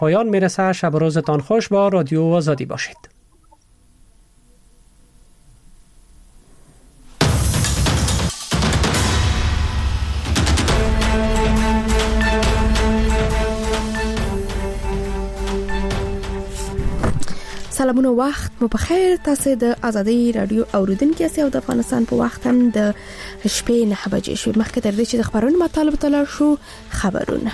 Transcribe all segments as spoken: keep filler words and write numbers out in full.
پایان میرسه. شب و روزتان خوش. با رادیو آزادی باشید. سلامونه، وخت مو بخیر. تاسو د آزادۍ رادیو اوریدونکو یاست او د افغانستان په وخت هم د شپې نه بجې شوې. مخکې تر دې چې د خبرونو مطالب تلل شو خبرونه.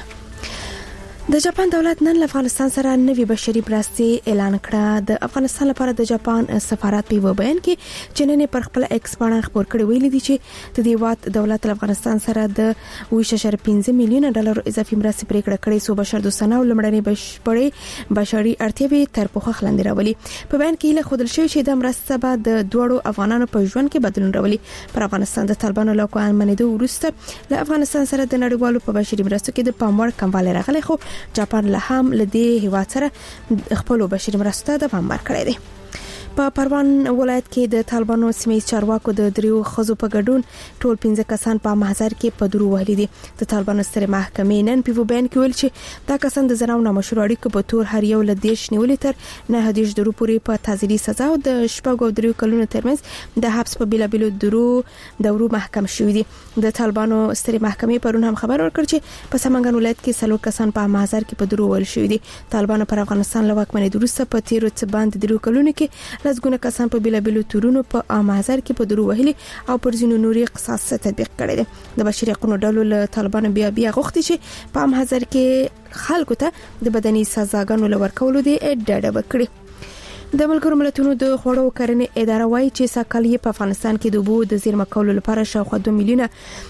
د جاپان دولت نن افغانستان سره نوي بشري مرستې اعلان کړه. د افغانستان لپاره د جاپان سفارت په بیان کې چې نن پر خپل ایکس باندې خبر کړی ویل دي چې د دې وخت دولت افغانستان سره د اووه اعشاریه پنځه میلیون ډالر اضافي مرستې پریکړه کړې سو بشر دوستانه او لمړنۍ بشپړې بشري اړتیاوې تر پوښښ لاندې راولي. په بیان کې له خودل شوی چې د مرستې به د دوړو افغانانو په ژوند کې بدلون راولي. پر افغانستان د طالبانو له کوان منېدو وروسته له افغانستان سره د نړیوالو په بشري مرستو کې د پاموړ کموالی راغلی، خو جاپان له هم لدې هیواد سره خپل بشري مرسته د پام ورکړې ده. په پروان ولایت کې د طالبانو سیمې چارواکو د دریو خزو په ګډون ټول پنځه کسان په محضر کې په درو وهلي دي. د طالبانو سترې محکمې نن په بیان کې ویل چې دا کسان د زناو نامشروع اړیکو په تور هر یو له دیش نیولې تر نه هدیش درو پورې په تعزیري سزا او د شپږو درو کلونو ترمنځ د حبس په بیلابیلو درو دورو محکم شوی دي. د طالبانو سترې محکمې پرون هم خبر ورکړ چې په سمنګان ولایت کې څلور کسان په محضر کې په درو وهل شوی دي. طالبانو پر افغانستان له واکمنۍ وروسته په تیرو څه باندې درو کلونو کې لږونه کسان په بیلابیلو تورونو په امازر کې په درو وهلي او پر ځینو نوري قصاص تطبیق کړي دي. د بشري حقوقو ډلو له طالبانو بیا بیا غوښتي چې په امازر کې خلکو ته د بدني سزاګانو لور کولو دي ډډه وکړي. د ملګرو ملتونو د خوړو کرنې اداره وايي چې ساکال په افغانستان کې د اوبو د زیرمه کولو لپاره شاوخوا دوه میلیونه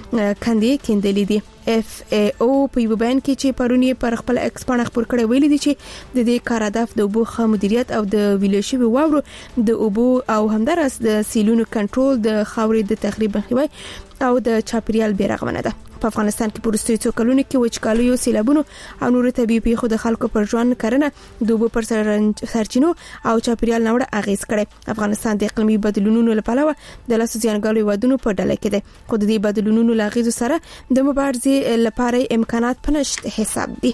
کندې کیندلې دي. اف ای او په یو بیان کې چې پرونی پر خپل ایکس باندې خبر کړی ویل دي چې د دې کار هدف د اوبو ښه مدیریت او د ویلې شوی واورو د اوبو او همدارس د سیلونو کنټرول، د خاورې د تخریب مخنیوي او د چاپیریال بیرغمنه ده. په افغانستان کې پرستوي څو کلونو کې وچکالیو، سیلابونو او نور طبيعي پیښو د خلکو پر ژوند کرنه، د اوبو پر سرچینو او چاپیریال نوړه اغیز کړي. افغانستان د اقلیمي بدلونونو لپاره د لاسو ځانګړو ودونو په ډله کې ده، خو د دې بدلونونو لاغیزو سره د مبارزې لپاره امکانات پنشت حساب دي.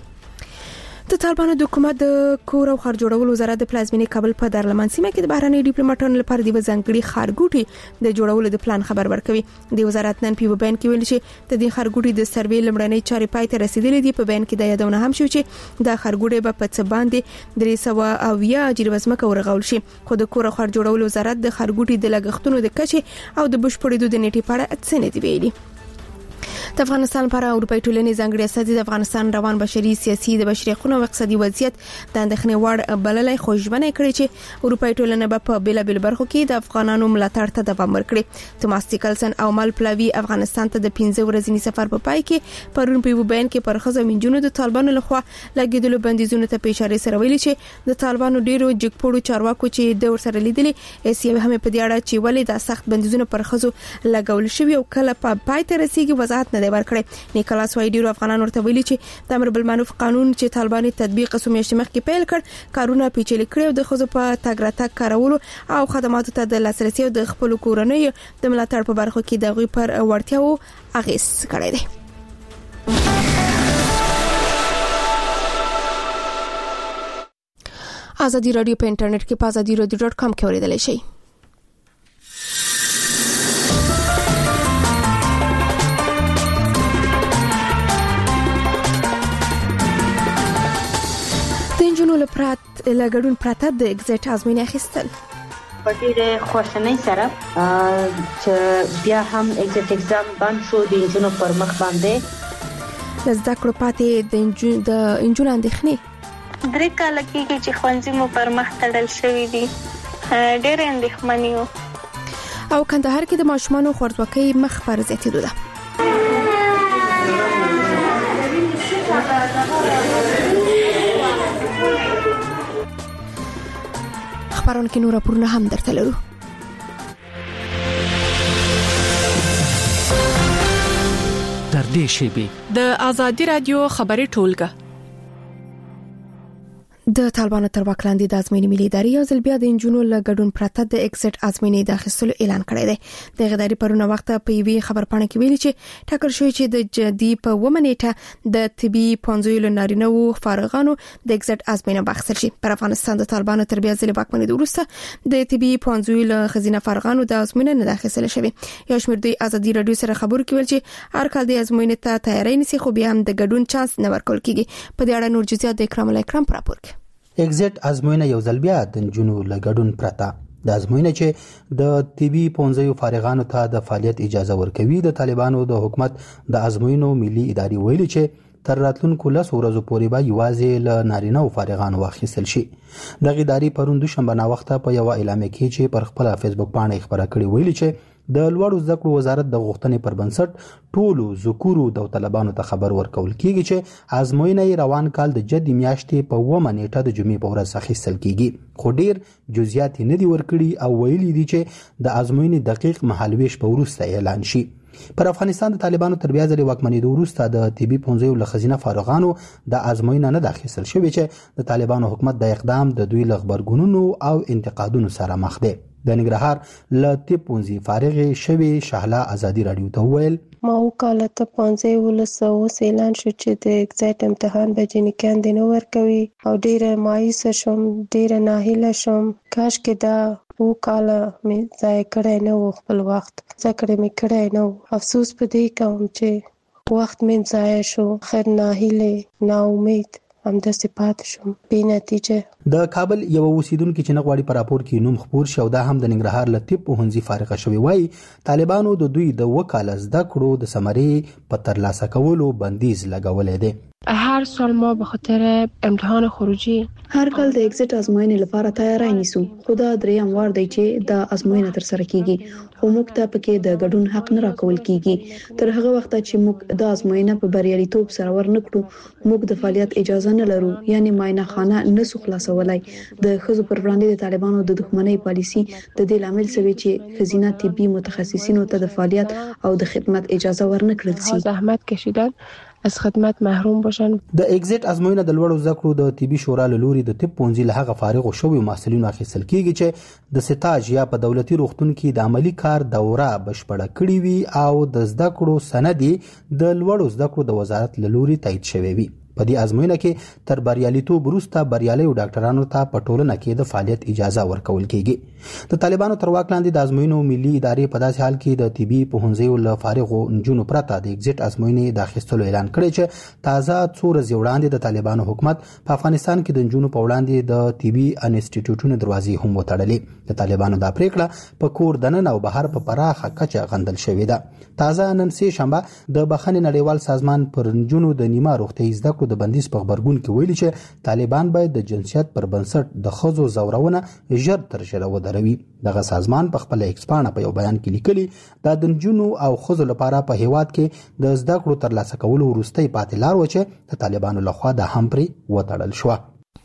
د طالبانو د حکومت د کور او خار جوړولو وزارت د پلازمینې کابل په دارالمان سیمه کې د بهراني ډیپلوماټانو لپاره د ځانګړي خارګوټي د جوړولو د پلان خبر ورکوي. د وزارت نن په بیان کې ویل چې د دې خارګوټي د سروې لمړنۍ چارې پای ته رسیدلې دي. په بیان کې د یادونه هم شو چې د خارګوټي په پڅ باندې درې سوه او یا جریوزمکه ورغول شي، خو د کور او خار جوړولو وزارت د خارګوټي د لګښتونو د کچې او د بشپړېدو د نیټې په اړه څه نه دی ویلي. د افغانستان لپاره اروپای ټولنې ځانګړي استازي د افغانستان روان بشري، سیاسي، د بشري حقوقو او اقتصادي وضعیت د اندېښنې وړ بللای خوشبنه کړي چې اروپای ټولنه به په بیلابل برخو کې د افغانانو ملاتړ ته دوام ورکړي. توماس ټیکلسن او مال پلاوی افغانستان ته د پنځه ورځې سفر په پای کې پرون په بیان کې پر خزو منجونو د طالبانو لخوا لګیدلو بندیزونو ته په اشاره سره ویلي چې د طالبانو ډیرو جګپوړو چارواکو چې د ور سره لیدلې ایسي هم په دې اړه چې ولې د سخت بندیزونو پر خزو لګول شوی او کله په پای ته رسیدي وضاحت نه دی ورکړی. نیکلاس وایډیرو افغانان ورته ویلي چې د امر بالمعروف قانون چې طالباني تطبیق سو میاشتې مخکې پیل کړ کارونه پیچلي کړي او د خزو په تګ راتګ کارولو او خدماتو ته د لاسرسي او د خپل کورنۍ د ملاتړ په برخو کې د غوي پر وړتیاو اغیز کړی دی. آزادي رادیو په انټرنیټ کې په آزادي رادیو ډاټ کام کې اوریدلای شئ. لپرات لګړون پراته د ایگزیټ ازموینه اخیستل په ډېر خوشنۍ سره چې بیا هم ایگزیټ اگزام باندې شو د انجونو پر مخ باندې لزدا کړو پاتې د انجون د انجون اندېښنې درې کاله کېږي چې ښوونځي مو پر مخ تړل شوی دي، ډېر اندېښمن یو. او کندهار کې د ماشومانو خوارځواکۍ مخ پر زیاتېدو ده. خبرونه کې نور راپورونه هم درته لرو. در دې شیبې د آزادي رادیو خبري ټولګه د طالبانو تر واک لاندې د ازموینې ملي ادارې یو ځل بیا د انجونو له ګډون پرته د ایگزټ ازموینې د اخیستلو اعلان کړی دی. د غداري پرونه وخت په یوې خبرپاڼه کې ویلي چې ټاکل شوی چې د جدي په ومنېټه د طبي پونځویل نارینه وو فارغانو د ایگزټ ازموینه بخښل شي. پر افغانستان د طالبانو تر بیا ځل واکمنۍ وروسته د طبي پونځویل خزینه فارغانو د ازموینه نه داخله شوی. یو شمېر دوی ازادي رادیو سره خبرو کې ویل چې هر کال د ازموینې ته تیاری نیسي خو بیا هم د ګډون چانس نه ورکول کیږي. په دې اړه نور جزئیات د اکرام الله اکرام پر راپور کې. ایگزټ ازموینه یو ځل بیا د جنونو لګډون پرتا د ازموینه چې د طبي پونځیو فارغانو ته د فعالیت اجازه ورکوي. د طالبانو د حکومت د ازموینو ملي ادارې ویلي چې تر راتلونکو لس ورځو پورې به یوازې له نارینه او فارغانو واخیستل شي. د ادارې پروند شنبه نا وخت په یو اعلان کې چې پر خپل فیسبوک باندې خبره کړې ویلي چې د لوړو زده کړو وزارت د غوښتنې پر بنسټ ټولو ذکورو د طالبانو ته خبر ورکول کیږي چې ازموینه روان کال د جدي میاشتې په اوومه نیټه د جمعې په ورځ اخیستل کیږي. خو ډیر جزئیات نه دي ورکړي او ویلي دي چې د ازموینې دقیق مهالويش په ورسته اعلان شي. پر افغانستان د طالبانو تر بیا ځلې واکمنۍ د وروسته د طبي پونځیو له خزینه فارغانو د ازموینه نه داخل شوی چې د طالبانو حکومت د اقدام د دوی لغبرګونونو او انتقادونو سره مخ دی. د ننګرهار له طب پونځي فارغ شوی شهلا ازادي رادیو ته ویل ما وکاله ته پونځي ولسو اعلان شو چې د ایگزټ امتحان به جنکان دی نو ورکوي او ډیره مایوس شوم ډیره ناهیله شوم. کاش کې دا وکاله مې ځای کړی نه خپل وخت ځکه مې کړی نه. افسوس په دې کوم چې وخت مې ځای شو. خیر ناهیله نا امید هم د صفات شوم په نتیجه. د کابل یو اوسیدونکو چې نغواړي پر راپور کې نوم خبر شو دا هم د ننګرهار له طب پوهنځي فارغ شوی وای طالبانو د دوی د وکاله زده کړو د سمري په ترلاسه کولو بندیز لګولې دی. هر سال ما به خاطر امتحان خروجی هر کال د ایگزټ ازموینې لپاره تیاری نیسو. خدا دریم وار دی چې د ازموینه تر سره کیږي خو موږ ته پکې د ګډون حق نه راکول کیږي. تر هغه وخت چې موږ د ازموینه په بریالیتوب سره ورنکړو موږ د فعالیت اجازه نه لرو یعنی ماینه خانه نسو خلاصولای. د خزو پر وړاندې د طالبانو د دښمنۍ پالیسی د دې لامل شوی چې خزینه طبي متخصصینو ته د فعالیت او د خدمت اجازه ورنکړل شي. زحمت کشیدن از خدمت محروم باشن. د ایگزټ ازموینه د لوړو زده کړو د طبي شورا له لوري د طب پونځي له هغه فارغ شوی محصلینو اخیستل کیږي چې د سټاج یا په دولتي روغتون کې د عملی کار دوره بشپړه کړې وي او د زده کړو سند د لوړو زده کړو د وزارت له لوري تایید شوی وي. په دې ازموینه کې تر بریالیتوب وروسته بریالي ډاکټرانو ته په ټولنه کې د فعالیت اجازه ورکول کیږي. د طالبانو تر واک لاندې د ازموینو ملي ادارې په داسې حال کې د طبي پوهنځیو له فارغو نجونو پرته د ایگزټ ازموینې د اخیستلو اعلان کړی چې تازه څو ورځې وړاندې د طالبانو حکومت په افغانستان کې د نجونو په وړاندې د طبي انسټیټیوټونو دروازې هم وتړلې. د طالبانو دا پریکړه په کور دننه او بهر په پراخه کچه غندل شوې ده. تازه نن سه شنبه د بخښنې نړیوال سازمان پر نجونو د نیمه روغتي زده کړو د بندیز په خبرګون کې ویلي چې طالبان باید د جنسیت پر بنسټ د خزو زورونه ژر تر ژره ودروي. دغه سازمان په خپل ایکسپانه په یو بیان کې لیکلي دا د نجونو او خزو لپاره په هیواد کې د زده کړو ترلاسه کولو وروستۍ پاتې لار و چې د طالبانو لخوا د هم پرې وتړل شو.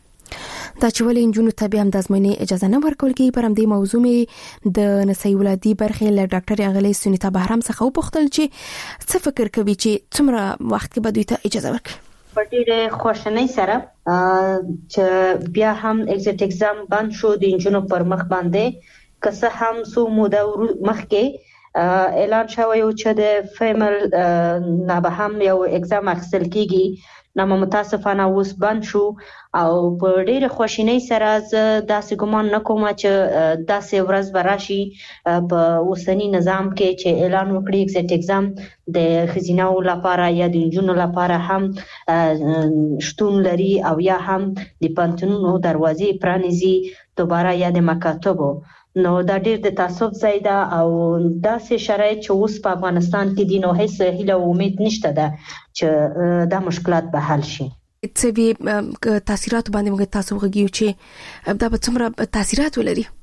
دا چې ولې انجونو ته به هم د ازموینې اجازه نه ورکول کیږي پر همدې موضوع مې د نسایي ولادي برخې له ډاکټر اغلی سنیتا بهرام څخه وپوښتل چې څه فکر کوي چې څومره وخت کې به دوی ته اجازه ورکړي. په ډېرې خوشحالۍ سره چې بیا هم ایگزټ اگزام بند شو د انجونو پر مخ باندې که څه هم څو موده مخکې اعلان شوی و چې د فیمل نه به هم یو اگزام اخیستل کیږي نو متاسفانه اوس بند شو او په ډېرې خوشحالۍ سره زه داسې ګمان نه کوم چې داسې ورځ به راشي په اوسني نظام کې چې اعلان وکړي ایگزټ اگزام د ښځیناو لپاره یا د نجونو لپاره هم شتون لري او یا هم د پوهنتونونو دروازې پرانیزي دوباره یا د مکاتبو. نو دا ډېر د تاسف ځای ده او داسې شرایط چې اوس په افغانستان کې دي نو هیڅ هیله او امید نشته ده چې دا مشکلات به حل شي. څه به تاثیرات باندې موږ تاسو وغږیو چې دا به څومره تاثیرات ولري؟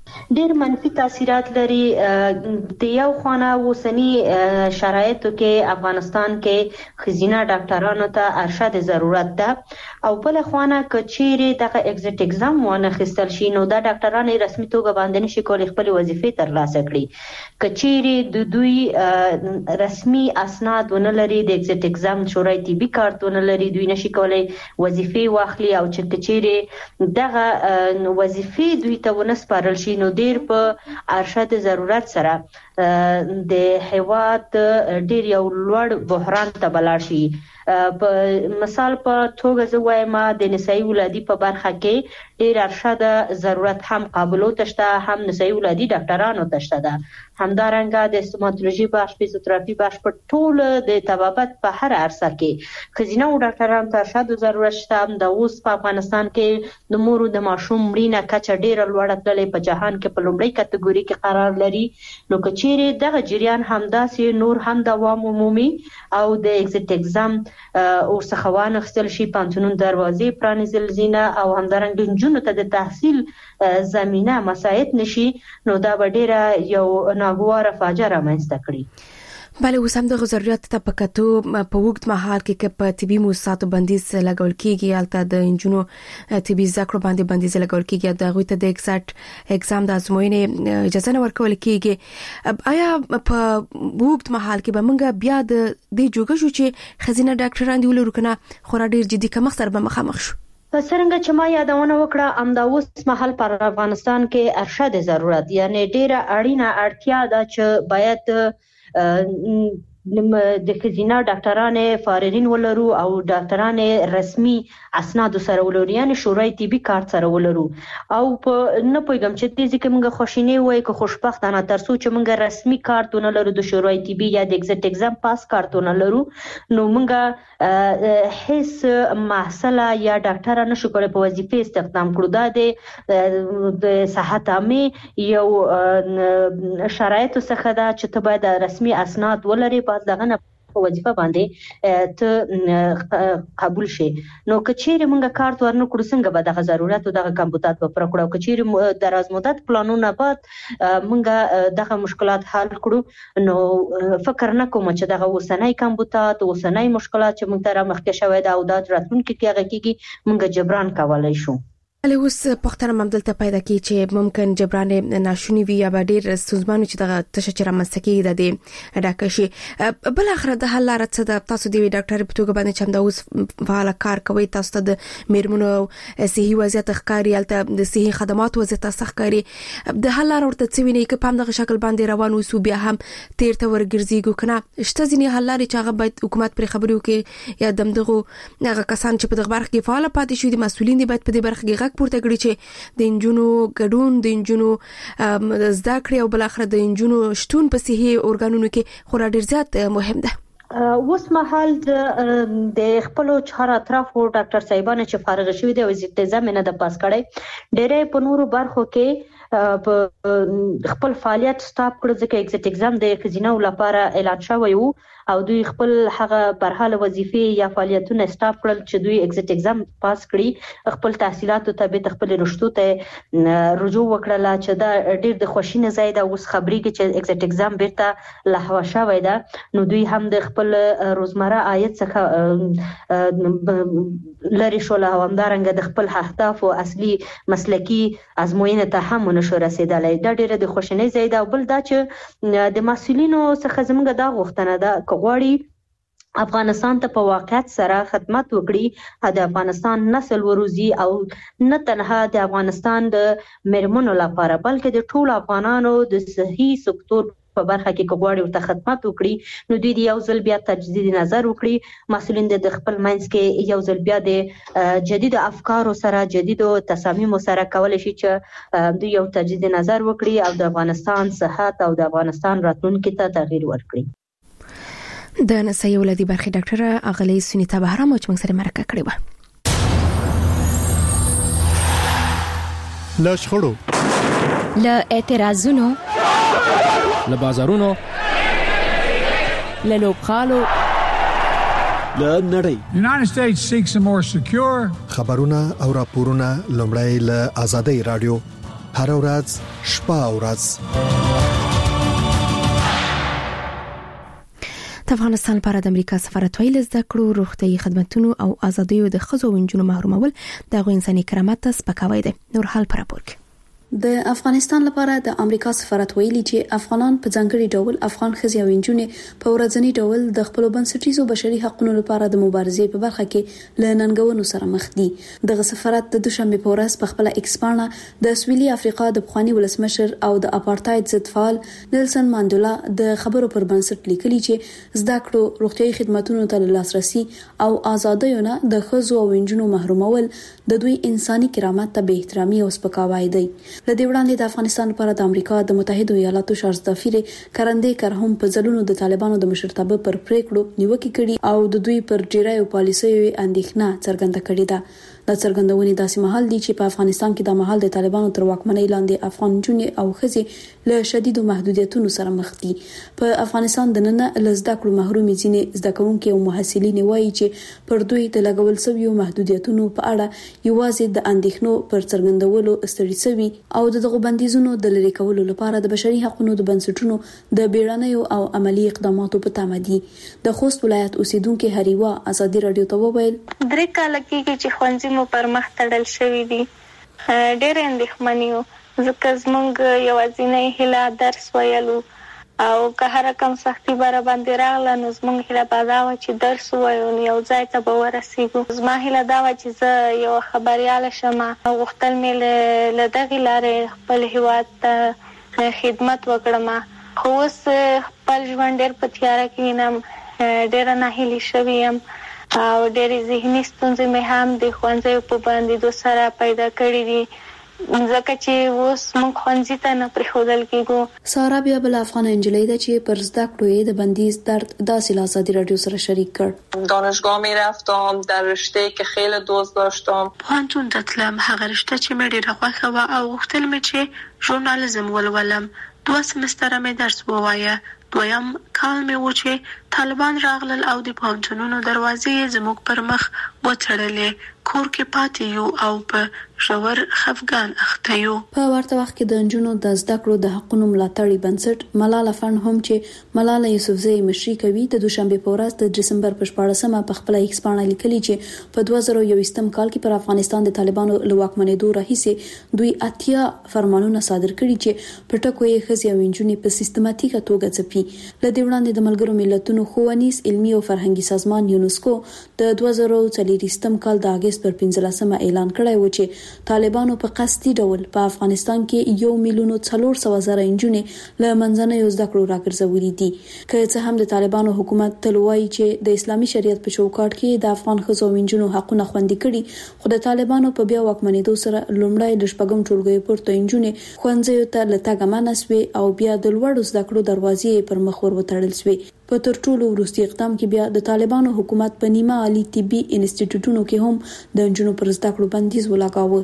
ډېر منفي تاثیرات لري. د یو خوانه وسنی شرایطو کې افغانستان کې خزینه ډاکټرانو ته ارشد ضرورت ده او بل خوانه کچېری دغه ایگزیټ اگزام ونه خستل شي نو دا ډاکټران رسمي توګه باندې نشي کولای خپل وظیفې ترلاسه کړي. کچېری د دوی رسمي اسناد ونه لري، د ایگزیټ اگزام شورای طبي کارت ونه لري، دوی نشي کولای وظیفې واخلي او چې کچېری دغه وظیفې دوی ته ونه سپارل شي نو ډیر په ارشد ضرورت سره د هیواد ډیر یو لوړ بحران ته بلار شي. په مثال په توګه زه وایم د نسایي ولادي په برخه کې ډیر ارشد ضرورت هم قابلو تشته، هم نسایي ولادي ډاکټرانو تشته ده، همدارنګه د استوماتولوژي بخش، فزیوتراپي بخش په ټول د طبابت په هر عرصه کې خزینه او ډاکټرانو ته ارشد ضرورت شته. د اوس په افغانستان کې د مور او د ماشوم مړینه کچه ډیره لوړه تللې، په جهان کې په لومړۍ کټګوري کې قرار لري. نو کچېری دغه جریان همداسې نور هم دوام عمومي او د ایگزیټ اگزام او څخوان خپل شي پانتونون دروازې پرانیزل زینه او همدارنګه جنونو ته د تحصیل زمينه مساعد نشي نو دا به ډیره یو ناګواره فاجعه رامنځته کړي. بله اوس هم د ضرورت ته په کتو په وخت مهال کې په طبي موسساتو بندیز لګول کیږي، البته د انجونو طبي ذکر باندې بندیز لګول کیږي، د غوي ته د ایگزیټ اگزام د ازموینې اجازه نه ورکول کیږي. آیا په وخت مهال کې به موږ بیا د دې جوګه شو چې خزینه ډاکټران دی ولرو کنه خورا ډیر جدي کمښت سره به مخامخ شو؟ څنګه چې ما یادونه وکړه امدا اوس مهال پر افغانستان کې ارشد ضرورت یعنی ډیره اړینه اړتیا ده چې باید د خزینه ډاکټرانو فارغین ولرو او ډاکټرانو رسمي اسناد سره ولرو، یعنی شورای طبي کارت سره ولرو. او په نه پوهیږم چې دې ځکه موږ خوشینه وای که خوشبختانه ترڅو چې موږ رسمي کارت ونه لرو د شورای طبي یا د ایگزیټ اگزام پاس کارت ونه لرو نو موږ هیڅ محصله یا ډاکټر نشو کولای په وظیفه استخدام کړو. دا د صحت عامه یو شرایط څخه دا چې ته باید رسمي اسناد ولري په دغه نه وظیفه باندې ته قبول شي. نو کچېری موږ کارت ورنه کړو څنګه به دغه ضرورت او دغه کمبودات په پر کړو. کچېری دراز مدت پلانونه بعد موږ دغه مشکلات حل کړو نو فکر نه کوم چې دغه وسنۍ کمبودات وسنۍ مشکلات چې موږ ته مخکې شوی دا او د راتلونکو کې هغه کېږي موږ جبران کولای شو. له اوس پختنه ممدلته پیدا کی چې ممکن جبران ناشونی وي یا ډیر سوزمانو چې دغه تشچره مسکی د دې ډاکشي بل اخر د حل لار څه د تاسو دی ډاکټر په توګه باندې چم د اوس فعال کار کوي تاسو د میرمنو صحي وضعیت ښکاری الته د صحي خدمات وضعیت ښکاری د حل لار ورته څه ویني کې په دغه شکل باندې روان وسو بیا هم تیر ته ورګرځيګو کنه شته ځینې حل لارې چې هغه باید حکومت پر خبرو کې یا دمدغه هغه کسان چې په دغه برخه کې فعال پاتې شوي دي مسؤلین دي باید په دې برخه کې پورته کړی چې د انجونو ګډون د انجونو زده کړې او بل اخر د انجونو شتون په صحي اورګانونو کې خورا ډیر زیات مهم ده. اوس مهال د خپل چهار اطرافو ډاکټر صاحبانه چې فارغ شوی دی او ایگزیټ نه د پاس کړي ډېرې په نورو برخو کې په خپل فعالیت سټاپ کړو ځکه ایگزیټ اگزام د خزینه لپاره اعلان شوی وو او دوی خپل هغه برحاله وظیفې یا فعالیتونه سټاپ کړل چې دوی ایگزیټ اگزام پاس کړي خپل تحصیلاتو ته به خپل رشتو ته رجوع وکړه چې دا ډېر د خوشینه زیاده اوس خبري کې چې ایگزیټ اگزام بیرته لهوا شوی ده نو دوی هم د خپل روزمره عاید څخه لری شول او همدارنګه د خپل اهداف او اصلي مسلکی ازموینه ته هم نشو رسیدلای. دا ډېر د خوشینه زیاده او بل دا چې د مسؤلینو څخه زموږ دا غوښتنه ده غواړي افغانستان ته په واقعیت سره خدمت وکړي د افغانستان نسل وروزی او نه تنها د افغانستان د میرمنو لپاره بلکې د ټولو افغانانو د صحي سکتور په برخه کې غواړي ورته خدمت وکړي نو دوی یو ځل بیا تجدید نظر وکړي مسؤلین د خپل منځ کې یو ځل بیا د جدید افکارو سره جدید تصامیم سره کولای شي چې دوی یو تجدید نظر وکړي او د افغانستان صحت او د افغانستان راتلونکي ته تغییر ورکړي. د نسایي ولادي برخې ډاکټر اغلی سنیتا بهرام چې موږ سره مرکه کړې و. له شخړو له اعتراضونو له بازارونو له لوبخالو له نړۍ United States seeks a more secure خبرونه او راپورونه لومړی له آزادۍ رادیو هر ورځ شپه او ورځ. د افغانستان لپاره د امریکا سفارت ویل زده کړو روغتي خدماتو او ازادیو د ښځو او نجونو محرومول د انساني کرامت ته سپکاوی دی. نور حال پر راپور کې د افغانستان لپاره د امریکا سفارت ویلي چې افغانان په ځانګړي ډول افغان ښځې او نجونې په ورځني ډول د خپل بنسټیزو بشري حقوقو لپاره د مبارزې په برخه کې له ننګونو سره مخ دي. دغه سفارت د دوشنبه په ورځ په خپل ایکس باندې د سویلي افریقا د پخوانی ولسمشر او د اپارټاید ضد فعال نیلسن مانډیلا د خبرو پر بنسټ لیکلي چې زده کړو روغتي خدماتو ته لاسرسي او ازادیونه د ښځو او نجونو محرومول د دوی انساني کرامت ته بې احترامي او سپکاوی دی. لدې وړاندې د افغانستان لپاره د امریکا د متحده ایالاتو شارژ دافیر کرندې کرهم په ځلونو د طالبانو د مشرتابه پر پریکړو نیوکه کړي او د دوی پر ډیرایو پالیسیو اندېښنه څرګنده کړې ده. د څرګندونې داسې مهال دي چې په افغانستان کې د مهال د طالبانو تر واکمنۍ لاندې افغان جنې او ښځې له شدیدو محدودیتونو سره مخ دي. په افغانستان د نن له زده کړو محروم ځینې زده کوونکي او محصلین وایي چې پر دوی د لګول شویو محدودیتونو په اړه یوازې د اندېښنو پر څرګندولو ستړي شوي او دغه بندیزونو د لری کولو لپاره د بشري حقوقو د بنسټونو د بیړنیو او عملی اقداماتو په تمه دي. د خوست ولایت اوسیدونکو هریوا ازادي رادیو ته وویل درې کال کې چې خوندې مو پر مخ تړل شوی دي ډېر اندېښمن یو ځکه زموږ یوازینۍ هیله درس ویلو او که هر کم سختي بار باندې راغله نو زموږ هیله به دا وه چې درس ووایو نو یو ځای ته به ورسېږو. زما هیله دا وه چې زه یوه خبریاله شم او غوښتل مې له دغې لارې خپل هیواد ته خدمت وکړم خو اوس خپل ژوند ډېر په تیاره کې وینم ډېره ناهیلې شوې یم او ډېرې ذهني ستونزې مې هم د ښوونځیو په بندېدو سره پیدا کړي دي ځکه چې اوس موږ ښوونځي ته نه پرېښودل کېږو. سارا بیا بله افغانه نجلۍ ده چې پر زده کړو یې د بندیز درد داسې له ازادي رادیو سره شریک کړ. دانشگاه میرفتم در رشته که خیلی دوست داشتم. پوهنتون ته تلم هغه رشته چې مې ډېره خوښه وه او غوښتل مې چې ژورنالیزم ولولم. دوه سمستره مې درس ووایه. دویم کال مې و چې طالبان راغلل او د پوهنتونونو دروازې زموږ پر مخ وتړلې. کور کې پاتې یو او په ژور خفګان اخته یو. په ورته وخت کې د نجونو د زده کړو د حقوقو ملاتړي بنسټ ملاله فند هم چې ملاله یوسفزۍ مشري کوي د دوشنبه په ورځ د دسمبر په شپاړسمه په خپل ایکس باندې لیکلي چې په دوه زره یوویشتم کال کې پر افغانستان د طالبانو له واکمنېدو راهیسې دوی اتیا فرمانونه صادر کړي چې په ټکو یې ښځې او نجونې په سیستماتیکه توګه ځپي. له دې وړاندې د ملګرو ملتونو ښوونیز علمي او فرهنګي سازمان یونسکو د دوه زره څلورویشتم کال د اگست پر پنځلسمه اعلان کړی و چې طالبانو په قصدي ډول په افغانستان کې یو میلیون څلور سوه زره نجونې له منځنیو زده کړو راګرځولي دي. که څه هم د طالبانو حکومت تل وایي چې د اسلامي شریعت په چوکاټ کې د افغان ښځو او نجونو حقونه خوندي کړي خو د طالبانو په بیا واکمنېدو سره لومړی د شپږم ټولګي پورته نجونې ښوونځیو ته له تګه منع سوې او بیا د لوړو زده کړو دروازې پر مخ ور وتړل سوې. په تر ټولو وروستي اقدام کې بیا د طالبانو حکومت په نیمه عالی طبي انسټیټیوټونو کې هم د نجونو پر زده کړو بندیز ولګاوه.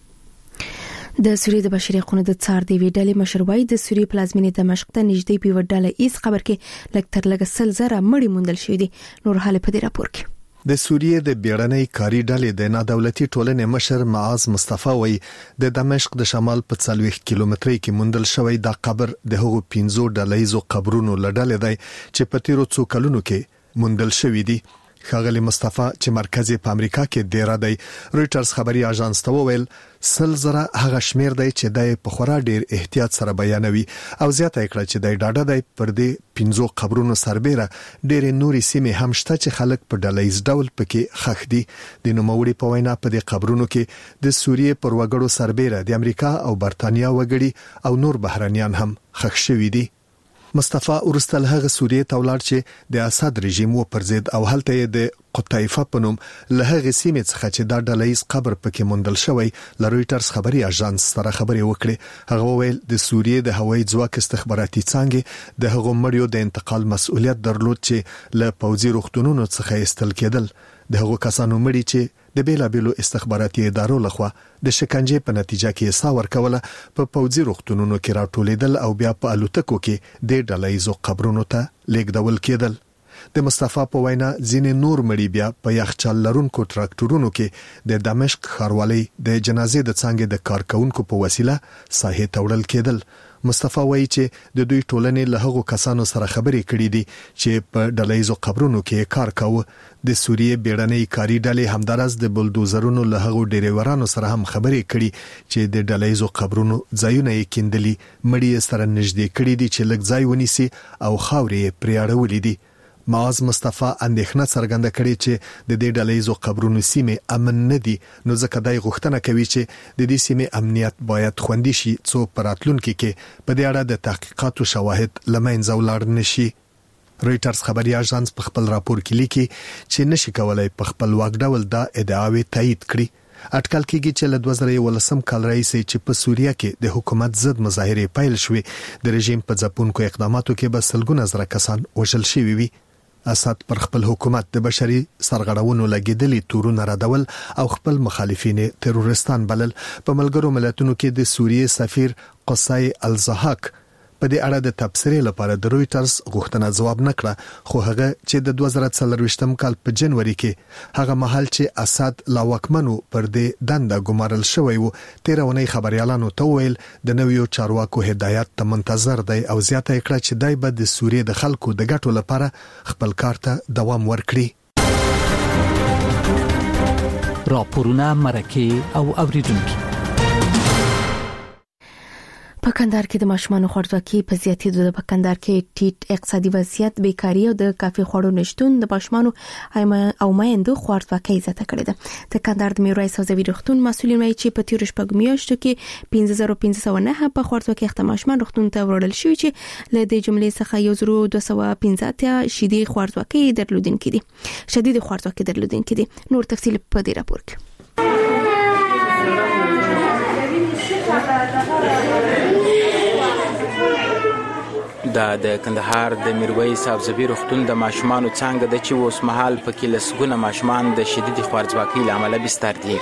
د سوریې د بشري حقوقو د څار دی ویډلې مشروعي د سوریې پلازمینې دمشق ته نږدې په وډاله ایس خبر کې لږ تر لږه سل زره مړي موندل شوی دي. نور حال په دې راپور کې د سوریې د بیړنۍ کاری ډلې د نادولتي ټولنې مشر معاذ مصطفی وایي د دمشق د شمال په څلوېښت کیلومترۍ کې موندل شوی دا قبر د هغو پنځو ډلهیزو قبرونو لړل دی چې په تیرو څو کلونو کې موندل شوی دي. ښاغلي مصطفی چې مرکز په امریکا کې ډیر دی رويټرز خبري اژانس ته وویل سل زره هغه شمیر دی چې د په خورا ډیر احتیاط سره بیانوي او زیاته کړه چې د ډاډه دی پر دې پنځو قبرونو سربېره ډېر نوري سیمې هم شته چې خلک په ډلهیز ډول پکې خښ دي. د نوموړي په وینا په دې قبرونو کې د سوریې پر وګړو سربېره د امریکا او برتانیا وګړي او نور بهرانيان هم خښ شوي دي. مصطفی ورستل هغه سوریې ته ولاړ چې د اسد رژیم و پر ضد او هلته د قطایفه په نوم له هغه سیمې څخه چې دا ډلهیز قبر پکې موندل شوی ل رويټرز خبري اژانس سره خبري وکړي. هغه ویل د سوریې د هوایي ځواک استخباراتي څانګې د هغو مړیو د انتقال مسؤلیت درلود چې له پوځي روغتونونو څخه استل کېدل. د هغو کسانو مړي چې د بیلابیلو استخباراتي ادارو لخوا د شکنجې په نتیجه کې سا ورکوله په پوځي روغتونونو کې راټولیدل او بیا په الوتکو کې د ډلهیزو قبرونو ته لیږدول کېدل. د مصطفی په وینا ځینې نور مړي بیا په یخچال لرونکو تراکټورونو کې د دمشق ښاروالۍ د جنازې د څنګه د کارکونکو په وسیله ساحې ته وړل کېدل. مصطفی وایي چې د دوی ټولنې له هغو کسانو سره خبرې کړې دي چې په ډلهیزو قبرونو کې کار کاوه. د سوریې بیړنۍ کاري ډلې همدارس د بلدوزرونو له هغو ډریورانو سره هم خبرې کړي چې د ډلهیزو قبرونو ځایونه یې کیندلي، مړي سره نږدې کړي دي چې لږ ځای ونیسي او خاورې پرې اړولې دي. معاذ مصطفی اندېښنه څرګنده کړې چې د دې ډلهیزو قبرونو سیمې امن نه دي، نو ځکه دای غوښتنه کوي چې د دې سیمې امنیت باید خوندي شي څو پراتلونکو کې په دې اړه د تحقیقاتو شواهد لمنځه ولاړ نشي. رويټرز خبري اژانس په خپل راپور کې لیکي چې نشي کولای په خپل واک ډول دا ادعاوې تایید کړي. اټکل کېږي چې له دوه زره یولسم کال راهیسې چې په سوریه کې د حکومت ضد مظاهرې پیل شوې، د رژیم په ځپونکو اقداماتو کې به سلګونه زره کسان وژل شوي وي. اسد پر خپل حکومت د بشري سرغړونو لګیدلې تورونه ردول او خپل مخالفین تروریستان بلل. په ملګرو ملتونو کې د سوریې سفیر قصای الزهاک په دې اړه د تبصرې لپاره د رويټرز غوښتنه ځواب نکړه، خو هغه چې د دوه زره څلرويشتم کال په جنوري کې هغه مهال چې اسد لا واکمنو پر دې دنده ګمارل شوی وو، تیرونی خبريالانو ته ویل د نویو چارواکو هدایت ته منتظر دی او زیاته کړه چې دای به د سوریې د خلکو د ګټو لپاره خپل کار ته دوام ورکړي. راپورونه مرکه او اوریدونکو. په کندهار کې د ماشومانو خوارځواکي په زیاتېدو د کندهار کې ټیټ اقتصادي وضعیت، بیکاری او د کافي خوړو نشټون د ماشومانو او مایندو خوارځواکي زیاته کړې ده. د کندهار د میرویس حوزوي روغتون مسؤلین وایي چې په تیر شپږ میاشتو کې پنځه زره پنځه سوه نه په خوارځواکي اخته ماشومان روغتون ته وړل شوي چې له دې جملې څخه یو زره دوه سوه پنځه اتیا شیدې خوارځواکي درلودونکي دي شدید خوارځواکي درلودونکي دي. نور تفصیل په دې راپور کې. دا د کندهار د میرویس حوزوي روغتون د ماشومانو څنګه د چې اوس مهال په کې لسګونه ماشومان د شدید خوارځواکۍ له امله بستر دي.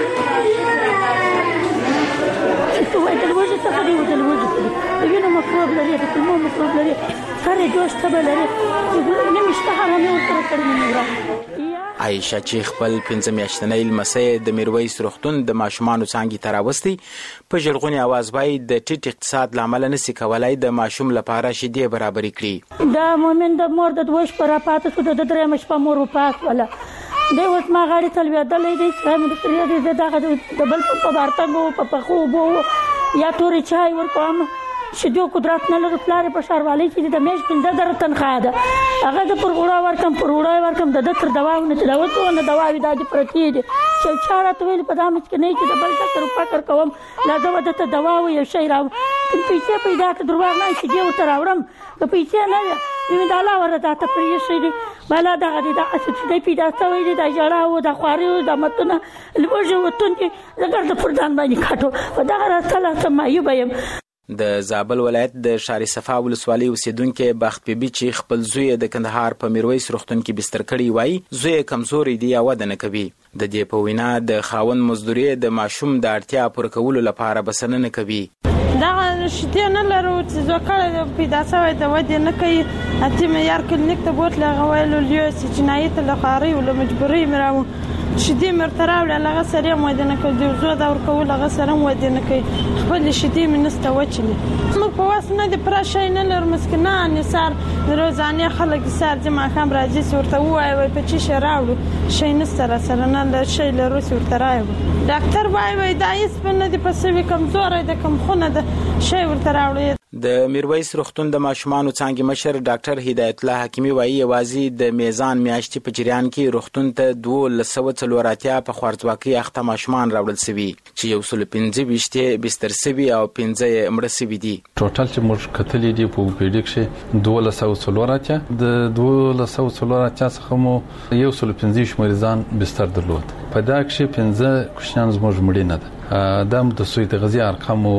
عائشه چې خپل پنځه میاشتنۍ لمسۍ د میرویس روغتون د ماشومانو څنګه تراوستي په ژړغوني आवाज وای د ټیټ اقتصاد لامل نسی کولای د ماشوم لپاره شیدې برابرې کړي. دا مومن د مور د دوش پر پاتې شو د درې مش په مور پات ولا د اوس ما غاړي تلویدلې دي چې مې ستړي دي دغه د بل په بارتنګو په پخو بو یا تورې چای ورکوم شدو قدرت نه لري پلار په شاروالي چې د میش پنځه در تنخواه ده هغه د پرغوړا ورکم پرغوړا ورکم د دتر دواونه دواته نه دواوي د پرتی دي چې چاره ویل په دامه کې نه چې د بل څه په کار کوم لا دا ودته دواو یو شی راو پیسې پیدا کړ دروغ نه چې دی وتر اورم د پیسې نه وي د الله ورته ته پرې شي دي بالا دغه د اسې د پیدا څوي دي د جړا او د خواري او د متونه لوجه وتون کې زګر د پردان باندې کاټو په دغه راځه سم یو بیم. د زابل ولایت د شاري صفا ولسوالۍ اوسیدونکو بخت بیبي چې خپل زوی د کندهار په میرویس روغتون کې بستر کړی وای زوی کمزوري دی او د نه کوي. د دې په وینا د خاون مزدوري د ماشوم د اړتیا پوره کولو لپاره بسنه نه کوي. دا شته نه لرو چې زوکړه پیدا شوی د ودی نه کوي اته مې یار کلینیک ته بوتله غوایلو لیو چې جنایت له خاري او له مجبوري مراو شدي مرتراو لغه سره مو د نه کوي زو دا ور کول لغه سره مو د نه کوي خپل شدي منسته وچلی نو په واسنه د پرشای نه لر مسکنان نثار روزانه خلک سار جمع خام راځي ورته وای په چی شراوړو شي نستره سره نه ل شي له روس ورته راوي ډاکټر وای وای دایس په نه د پسوي کمزور د کم خونه د شي ورته راوړي. د میرویس روغتون د ماشومانو څنګه مشر ډاکټر هدایت الله حکیمی وایي یوازې د میزان میاشتې په جریان کې روغتون ته دوه لسو څلوراتیا په خوارځواکۍ اخته ماشومان راوړل شوي چې یو سل پنځه ویشت بستر شوي او پنځه مړه شوي دي. ټوټل چې موږ کتلې دي په پیډیک کې دوه لسو څلوراتیا د دوه لسو څلوراتیا څخه مو یو سل پنځه مریضان بستر درلود. په دا کې پنځه کوشنان زموږ مړي نه ده د متسوي تغذیه ارقام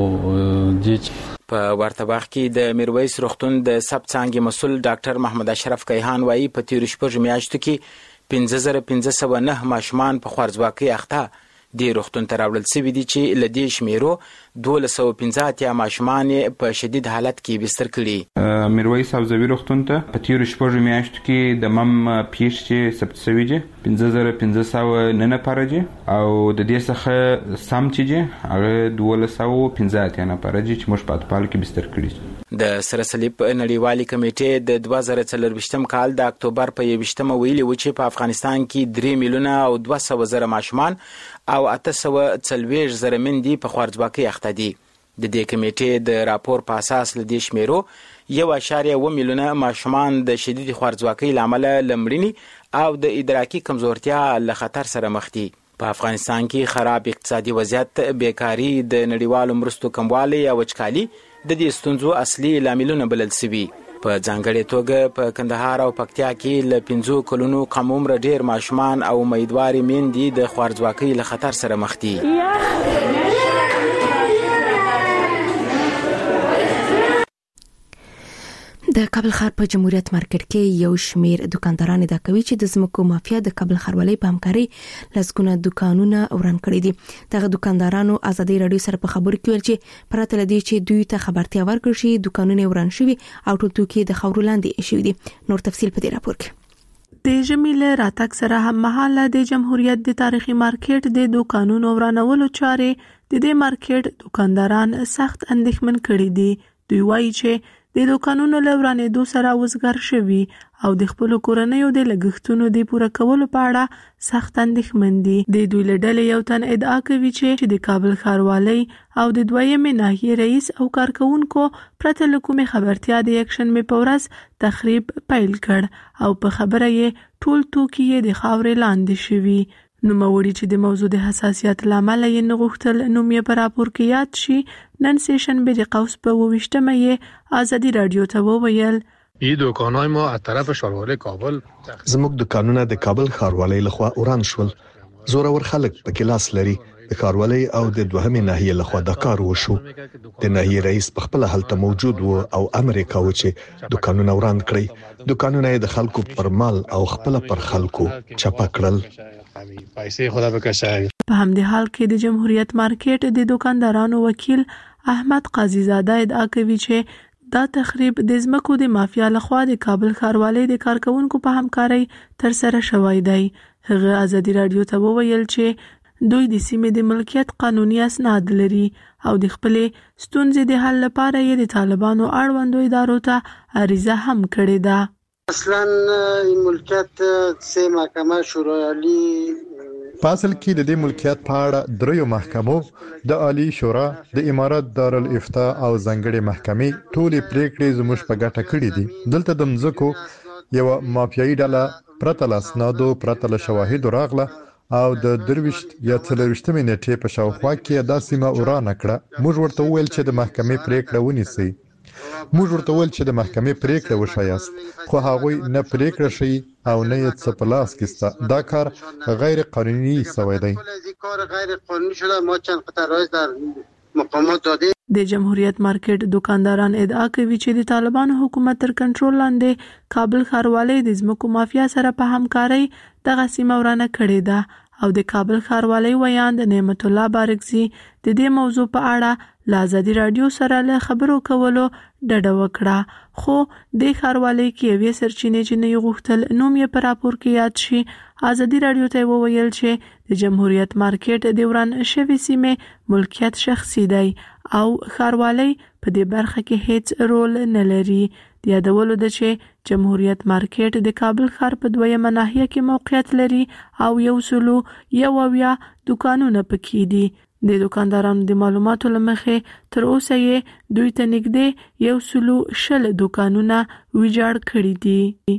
دي. په ورته وخت کې د میرویس روغتون د سب څنګه مسول ډاکټر محمد اشرف کیهان وایي په تیر شپږ میاشتو کې پنځه زره پنځه سوه نه ماشومان په خوارځواکۍ اخته د روغتون ته راوړل شوي دي چې له دې شمیرو دوه سوه پنځه اتیا ماشومان په شدید حالت کې بستر کړي. میرویس حوزوي روغتون ته په تیرو شپږو میاشتو کې د مم پیښ چې ثبت شوي دي پنځه زره پنځه سوه نه نفره دي او د دې څخه سم چې دي هغه دوه سوه پنځه اتیا نفره دي چې موږ په اطفالو کې بستر کړي. د سره صلیب نړیوالې کمیټې د دوه زره څلرویشتم کال د اکتوبر په یویشتمه ویلي و چې په افغانستان کې درې میلیونه او دوه سوه زره ماشومان او اته سوه څلوېښت زره میندې په خوارځواکۍ اخته دي. د دې کمیټې د راپور په اساس له دې شمیرو یو اعشاریه اوه میلیونه ماشومان د شدید خوارځواکۍ له امله له مړینې او د ادراکي کمزورتیا له خطر سره مخ دي. په افغانستان کې خراب اقتصادي وضعیت، بیکاري، د نړیوالو مرستو کموالی او وچکالي د دې ستونزو اصلي لاملونه بلل شوي. په ځانګړې توګه په کندهار او پکتیا کې له پنځو کلونو کم عمره ډېر ماشومان او امیدوارې میندې د خوارځواکۍ له خطر سره مخ دي. د کابل ښار په جمهوریت مارکیټ کې یو شمیر دکانداران ادعا کوي چې د ځمکو مافیا د کابل ښاروالۍ په همکارۍ لسګونه دکانونه وران کړي دي. دغه دکاندارانو ازادي رادیو سره په خبرو کې ویل چې پرته لدی چې دوی ته خبرتیا ورکړي شي دکانونه وران شوي او ټول توکي د خاورو لاندې شوي دي. نور تفصیل په دې راپور کې. د ژمي راتګ سره هم مهاله د جمهوریت د تاریخي مارکیټ د دکانونو ورانولو چارې د دې مارکیټ دکانداران سخت اندېښمن کړي دي. دوی وایي چې د دوکانونو له ورانېدو سره وزګار شوي او د خپلو کورنیو د لګښتونو د پوره کولو په اړه سخت اندېښمن دي. د دوی له ډلې یو تن ادعا کوي چې د کابل ښاروالۍ او د دویمې ناحیې رئیس او کارکونکو پرته له کومې خبرتیا د یکشنبې په ورځ تخریب پیل کړ او په خبره یې ټول توکي یې د خاورې لاندې شوي. نوموړي چې د موضوع د حساسیت لامل یې نه غوښتل نوم یې په راپور کې یاد شي، نن سه شنبه د قوس په اوویشتمه یې ازادي رادیو ته وویل این دکان‌های ما از طرف ښاروالۍ کابل زموږ دکانونه د کابل ښاروالۍ لخوا وران شول. زورور خلک په کلاس لري. د ښاروالۍ او د دوهمې ناحیې لخوا د کار وشو. د ناحیې رئیس په خپل هلته موجود و او امر یې کاوه چې دکانونه وران کړي. دکانونه د خلکو پر مال او خپل پر خلکو چپه کړل. پیسې خدا بکشه. په همدې حال کې د جمهوریت مارکیټ د دکاندارانو وکیل احمد قاضي زاده ادعا کوي چې دا تخریب د ځمکو د مافیا لخوا د کابل ښاروالۍ د کارکونکو په همکارۍ تر سره شوی دی. هغه ازادي رادیو ته وویل چې دوی د سیمې د ملکیت قانوني اسناد لري او د خپلې ستونزې د حل لپاره یې د طالبانو اړوندو ادارو ته عریضه هم کړې ده. اصلا این ملکیت سه محکمه شورای عالی په اصل کې د دې ملکیت په اړه دریو محکمو د عالی شورا، د امارت دارالافتا او ځنګړې محکمې ټولې پریکړې زموږ په ګټه کړې دي. دلته د مځکو یو مافیایي ډله پرته له اسنادو پرته له شواهدو راغله او د درویشت یا څلرویشتمې نیټې په شاوخوا کې دا سیمه ورانه کړه. موږ ورته وویل چې د محکمې پریکړه ونیسئ. موږ ورته وویل چې د محکمې پریکړه وشایاست، خو هغوی نه پریکړه شي او نه یې څه په لاس کې سته. دا کار غیر قانوني سوی دی. کار غیر قانوني شده. ما چند قطعه رایز در مقامات داده. د جمهوریت مارکیټ دکانداران ادعا کوي چې د طالبانو حکومت تر کنټرول لاندې کابل ښاروالۍ د ځمکو مافیا سره په همکارۍ دغه سیمه ورانه کړې ده او د کابل ښاروالۍ ویاند نعمت الله بارکزي د دې موضوع په اړه له ازادي رادیو سره له خبرو کولو ډډه وکړه. خو د ښاروالۍ کې یوې سرچینې چې نه یې غوښتل نوم یې په راپور کې یاد شي، ازادي رادیو ته وویل چې د جمهوریت مارکیټ د وران شوې سیمې ملکیت شخصي دی او ښاروالۍ په دې برخه کې هیڅ رول نه لري. د یادولو ده چې جمهوریت مارکیټ د کابل ښار په دویمه ناحیه کې موقعیت لري او یو سلو یو اویا دکانونه پکې دي. د دکاندارانو د معلوماتو له مخې تر اوسه یې دوی ته نږدې یو سلو شل دکانونه ویجاړ کړي دي.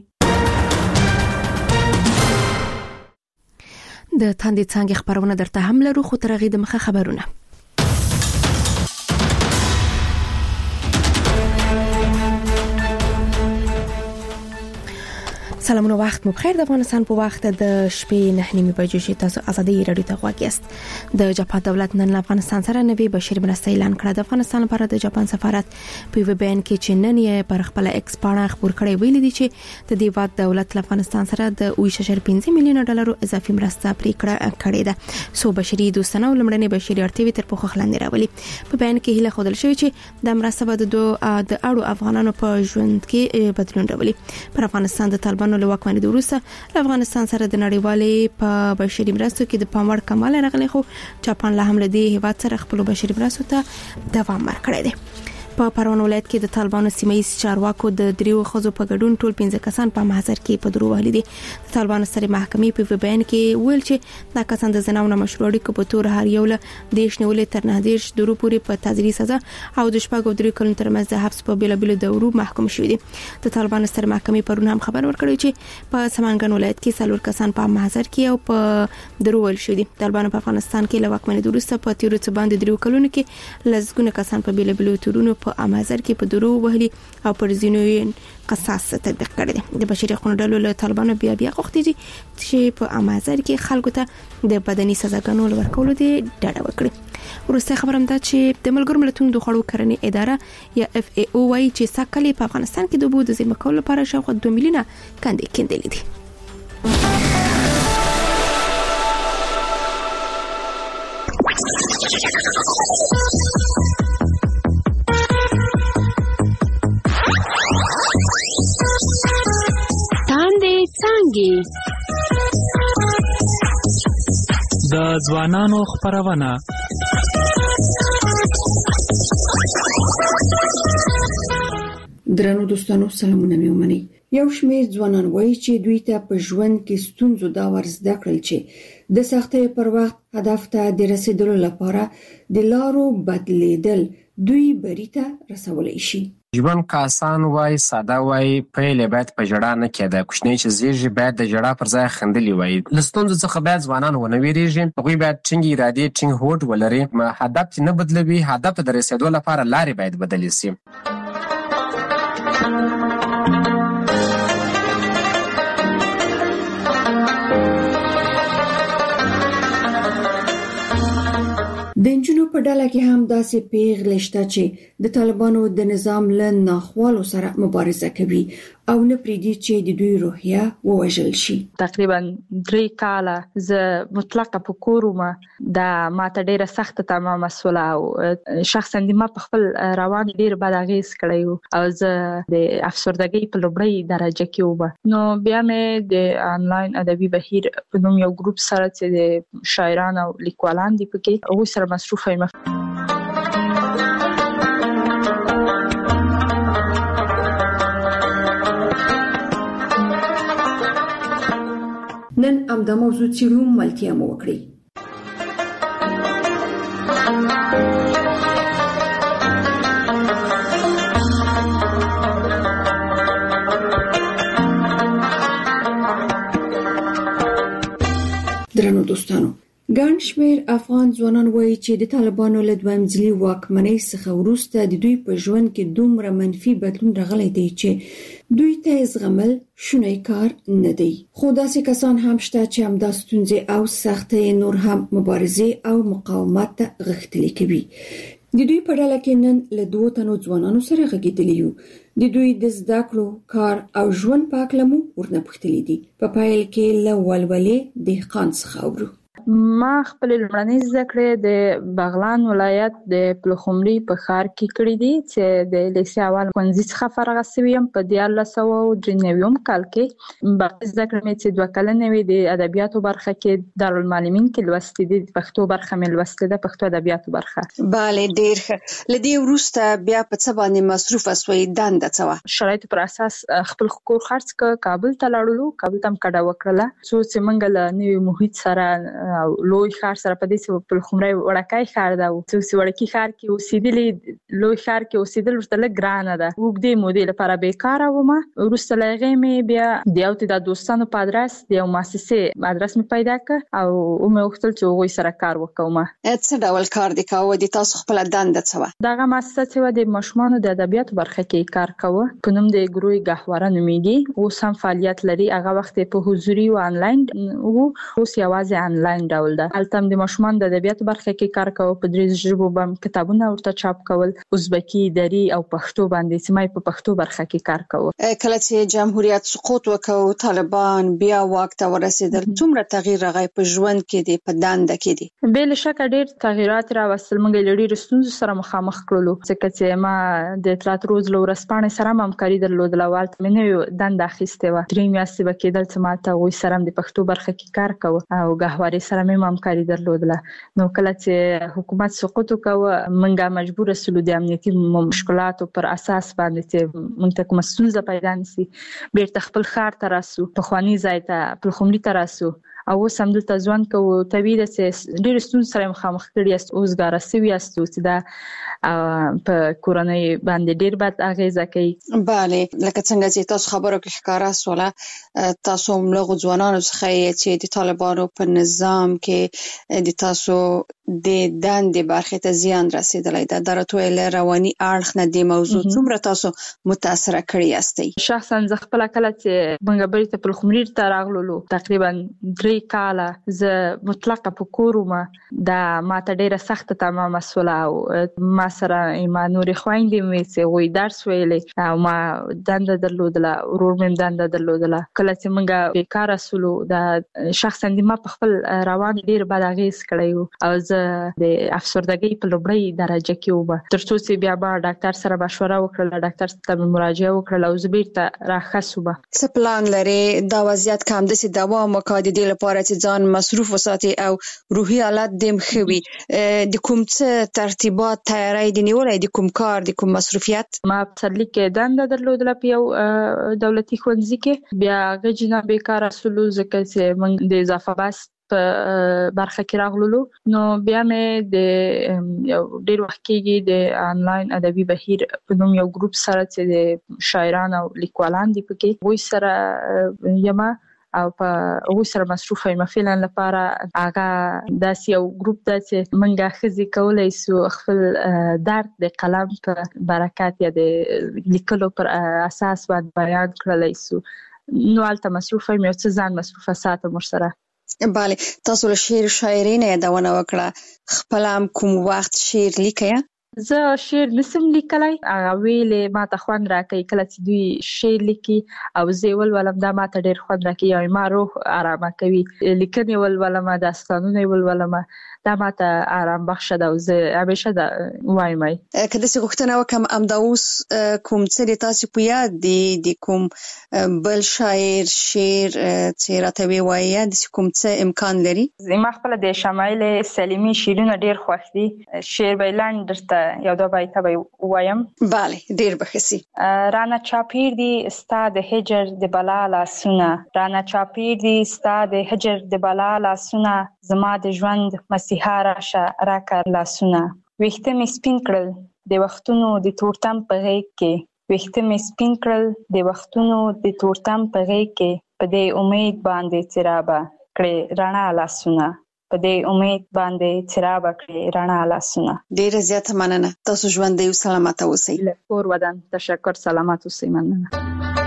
د تاندې څنګه خبرونه درته هم لرو، خو تر هغې دمخه خبرونه. سلامونه وخت مو بخیر. د افغانستان په وخت د شپې نه نیمه بجې شي تاسو ازادي رادیو ته غواړئ است. د جاپان دولت نن افغانستان سره نوي بشري مرسته اعلان کړه. د افغانستان لپاره د جاپان سفارت په ویب بیان کې چې نن یې پر خپل ایکس باندې خبر کړی ویل دي چې د دیوات دولت افغانستان سره د اوه اشاریه پنځه میلیون ډالر اضافي مرسته پریکړه کړې ده. سو بشري دوستانه ولمړنې بشري اړتیاوې تر پوښښ لاندې راولي. په بیان کې هله خودل شوی چې د مرسته به د د اړو افغانانو په ژوند کې بدلون راولي. پر افغانستان د طالبانو له واکمنۍ وروسته افغانستان سره د نړیوالې په بشري مرستو کې د پاموړ کمال راغلی، خو جاپان له هم له دې هیواد سره خپل بشري مرستو ته دوام ورکړی دی. په پروان ولایت کې د طالبانو سیمایي چارواکو د دریو خزو په ګډون ټول پنځه کسان په محضر کې په درو وهلي دي. د طالبانو سره محکمې په بیان کې ویل چې دا کسان د زناونه مشروع اړیکو په تور هر یو له دیش نیولې تر نه دیش درو پورې په تعزیري سزا او د شپږو درې کلونو ترمنځ د حبس په بیلابیلو دورو محکوم شوي دي. د طالبانو سره محکمې پرون هم خبر ورکړی چې په سمنګان ولایت کې څلور کسان په محضر کې او په درو ول شوي دي. طالبانو په افغانستان کې له واکمنۍ وروسته په تیرو څه باندې درو کلونو کې لزګونه کسان په بیلابیلو تورونو په امازر کې په درو وهلي او پر ځینو قصاص تطبیق کړی دی. د بشري حقوقو ډلو له طالبانو بیا بیا غوښتي دي چې په امازر کې خلکو ته د بدني سزاګانو ورکولو دی ډاډ ورکړي. ورسته خبرم ده چې د ملګرو ملتونو د خړو کرنې اداره یا اف ای او وايي چې ساکلې په افغانستان کې د بو د زیرمه کولو لپاره شاوخوا دوه میلیونه کندې کېندلې دي. د ځوانانو خبرونه درنو دوستانو سلامونه مې ومني. یو شمېر ځوانان وایي چې دوی ته په ژوند کې ستونزو دا ورزده کړل چې د سختۍ پر وخت هدف ته د رسیدلو لپاره د لارو بدلیدل دوی بری ته رسولای شي. ژوند که آسان وای ساده وای پیل باید په جړه نه کېده. کوچنی چې زیږي باید د جړه پر ځای خندلي وای. له ستونزو څخه باید ځوانان ونه ویریږي. هغوی باید ټینګ ارادې ټینګ هوډ ولري. هدف نه بدلوي، هدف ته د رسیدو لپاره لارې باید بدلې شي. د انجونو په ډله کې هم داسې پیغلې شته چې د طالبانو د نظام له ناخوالو سره مبارزه کوي او نه پریږدي چې د دوی روحیه ووژل شي. تقریبا درې کاله زه مطلقه په کور وم. دا ماته ډیره سخته تمام مسوله او شخصا د ما په خپل روان ډیر بد اغیز کړی او زه د افسردګۍ په لومړۍ درجه کې وم. نو بیا مې د انلاین ادبي بهیر په نوم یو ګروپ سره چې د شاعران او لیکوالان دي پکې هغوی سره مصروفه یم. نن هم د موضوع څیړو ملتیا مو وکړي. درنو دوستانو، ګڼ شمېر افغان ځوانان وایي چې د طالبانو له دویم ځلي واکمنۍ څخه وروسته د دوی په ژوند کې دومره منفي بدلون راغلی دی چې دوی ته زغمل شونی کار نه دی. خو داسې کسان هم شته چې همدا ستونزې او سختۍ نور هم مبارزې او مقاومت ته غښتلي کوي. د دوی په ډله کې نن له دوو تنو ځوانانو سره غږېدلي یو. د دوی د زده کړو، کار او ژوند په هکله مو ورنه پوښتلي دي. په پیل کې له ولولې دهقان څخه اورو. ما خپل لومړنۍ زده کړې د بغلان ولایت د پلخمري په ښار کې کړې دي چې د لیسې اول ښوونځي څخه فارغه شوې یم په دیارلس سوه درې نوي کال کې. باقي زده کړې مې چې دوه کلنې وې د ادبیاتو برخه کې دارالمعلمین کې لوستې دي. د پښتو برخه مې لوستې ده، پښتو ادبیاتو برخه. بله، ډېر ښه. له دې وروسته بیا په څه باندې مصروفه سوې؟ دنده څه وه؟ شرایطو پر اساس خپل کور خرڅ کړ، کابل ته لاړلو. کابل ته هم کډه وکړله څو چې موږ له نوي محیط سره لوی ښار سره په دې په خمرای وړکای ښار دا او چې وړکی ښار کې اوسېدلې لوی ښار کې اوسېدل ورته لږ ګرانه ده وګدې مودې لپاره بیکاره ومه وروسته لغې مې بیا د یو د دوستانو په ادرس د یو مؤسسې ادرس مې پیدا کړ او مې وغوښتل چې هغوی سره کار وکوم. څه ډول کار دې کاوه؟ د تاسو خپل دنده څه وه؟ دغه مؤسسه چې وه د ماشومانو د ادبیاتو برخه کې کار کوه په نوم د ګروی ګهواره نومیږي اوس هم فعالیت لري. هغه وخت په حضوري او انلاین او اوس یوازې انلاین ډول ده. هلته هم د ماشومانو د ادبیاتو برخه کې کار کوه په درې ژبو باندې کتابونه ورته چاپ کول ازبکی دری او پښتو باندې چې مې په پښتو برخه کې کار کوه. کله چې جمهوریت سقوط وکړ طالبان بیا واک ته ورسېدل څومره تغییر راغی په ژوند کې دی په دنده کې دی؟ بل شک ډېر تغیرات راوستل. موږ له ډېرو ستونزو سره مخامخ کړلو ځکه چې ما د اطلاعات روز له ورځپاڼې سره هم همکاري درلودله. والته مې نوې دنده اخیستې وه. درې میاشتې به کېدل چې ما ته هغوی سره هم د پښتو برخه کې کار کوه او ګهوارې سره مې هم همکاري درلودله. نو کله چې حکومت سقوط وکړ موږ مجبور شولو د امنیتي مشکلاتو پر اساس باندې چې موږ ته کومه ستونزه پیدا نشي بیرته خپل ښار ته راسو پخواني ځای ته پلخمري ته راسو او اوس هم دلته ژوند کوو. طبیعي ده چې ډېرې ستونزې سره مخامخ کړي یاست اوزګاره سوي یاستو چې دا په کورنۍ باندې ډېر بد اغېزه کوي. بله لکه څنګه چې تاسو خبرو کې ښکاره سوله تاسو هم له ځوانانو څخه یې چې د طالبانو په نظام کې د تاسو د دندې برخې ته زیان رسېدلی ده. د راتلو له رواني اړخ نه د موضوع څومره تاسو متاثره کړي یاستئ؟ شخصا زه خپله کله چې موږ بیرته پلخمري ته راغللو تقریبا درې کاله زه مطلقه په کور ومه. دا ماته ډېره سخته تمامه سوله او ما سره ما نورې خویندې مې چې هغوی درس ویلی او ما دنده درلودله ورور مې هم دنده درلودله. کله چې موږ بېکاره سولو دا شخصا د ما په خپل روان ډېر بد اغېز کړی و او زه د افسردګۍ په لومړۍ درجه کې ومه تر څو چې بیا به ډاکټر سره مشوره وکړله ډاکټر ته مې مراجعه وکړله او زه بیرته راښه شومه. څه پلان لرې دا وضعیت که همداسې دوام وکړي د دې لپاره چې ځان مصروف وساتي او روحي حالت دې هم ښه وي د کوم څه ترتیبات تیاری دې نیولی د کوم کار د کوم مصروفیت؟ ما په پسرلي کې دنده درلودله په یو دولتي ښوونځي کې بیا هغه جینه بېکاره سولو ځکه چې موږ د اضافه بست په برخه کې راغللو. نو بیا مې د یو ډېر وخت کېږي د انلاین ادبي بهیر په نوم یو ګروپ سره چې د شاعران او لیکوالان دي پکې هغوی سره یم او په هغوی سره مصروفه یم. فعلا لپاره هغه داسې یو ګروپ ده چې موږ ښځې کولی سو خپل درد د قلم په برکت یا د لیکلو پر اساس باندې بیان کړلی سو. نو هلته مصروفه یم یو څه ځان مصروفه ساتم ورسره. بله تاسو له شعر شاعرۍ نه یادونه وکړه خپله هم کوم وخت شعر لیکئ؟ زه شعر نسم لیکلی. هغه ویلې ما ته خوند راکوي کله چې دوی شعر لیکي او زه یې ولولم دا ما ته ډېر خوند راکوي او ما روح ارامه کوي. لیکنې ولولم داستانونه یې ولولم دا ما ته ارام بخښه ده او زه همیشه دا وایم. که داسې غوښتنه وکړم همدا اوس کوم څه د تاسې په یاد دي د کوم بل شاعر شعر چې راته ووایي داسې کوم څه امکان لري؟ ما خپله د شمایل سلیمي شعرونه ډېر خوښ دي. شعر به یې لنډ درته یو دوه بیته به یې ووایم. بله ډېر به ښه سي. رانه چاپېر دي ستا د هجر د بلا لاسونه رانه چاپېر دي ستا د هجر د بلا لاسونه زما د ژوند مسیحا راشه راکړه لاسونه. ویښته مې سپین کړل د وختونو د تورتم په غېږ کې ویښته مې سپین کړل د وختونو د تورتم په غېږ کې په دې امید باندې چې رابه کړې رڼا لاسونه په دې امید باندې چې رابه کړې رڼا لاسونه. ډېره زیاته مننه. تاسو ژوندی او سلامته اوسئ. له کور ودان تشکر سلامت اوسئ. مننه.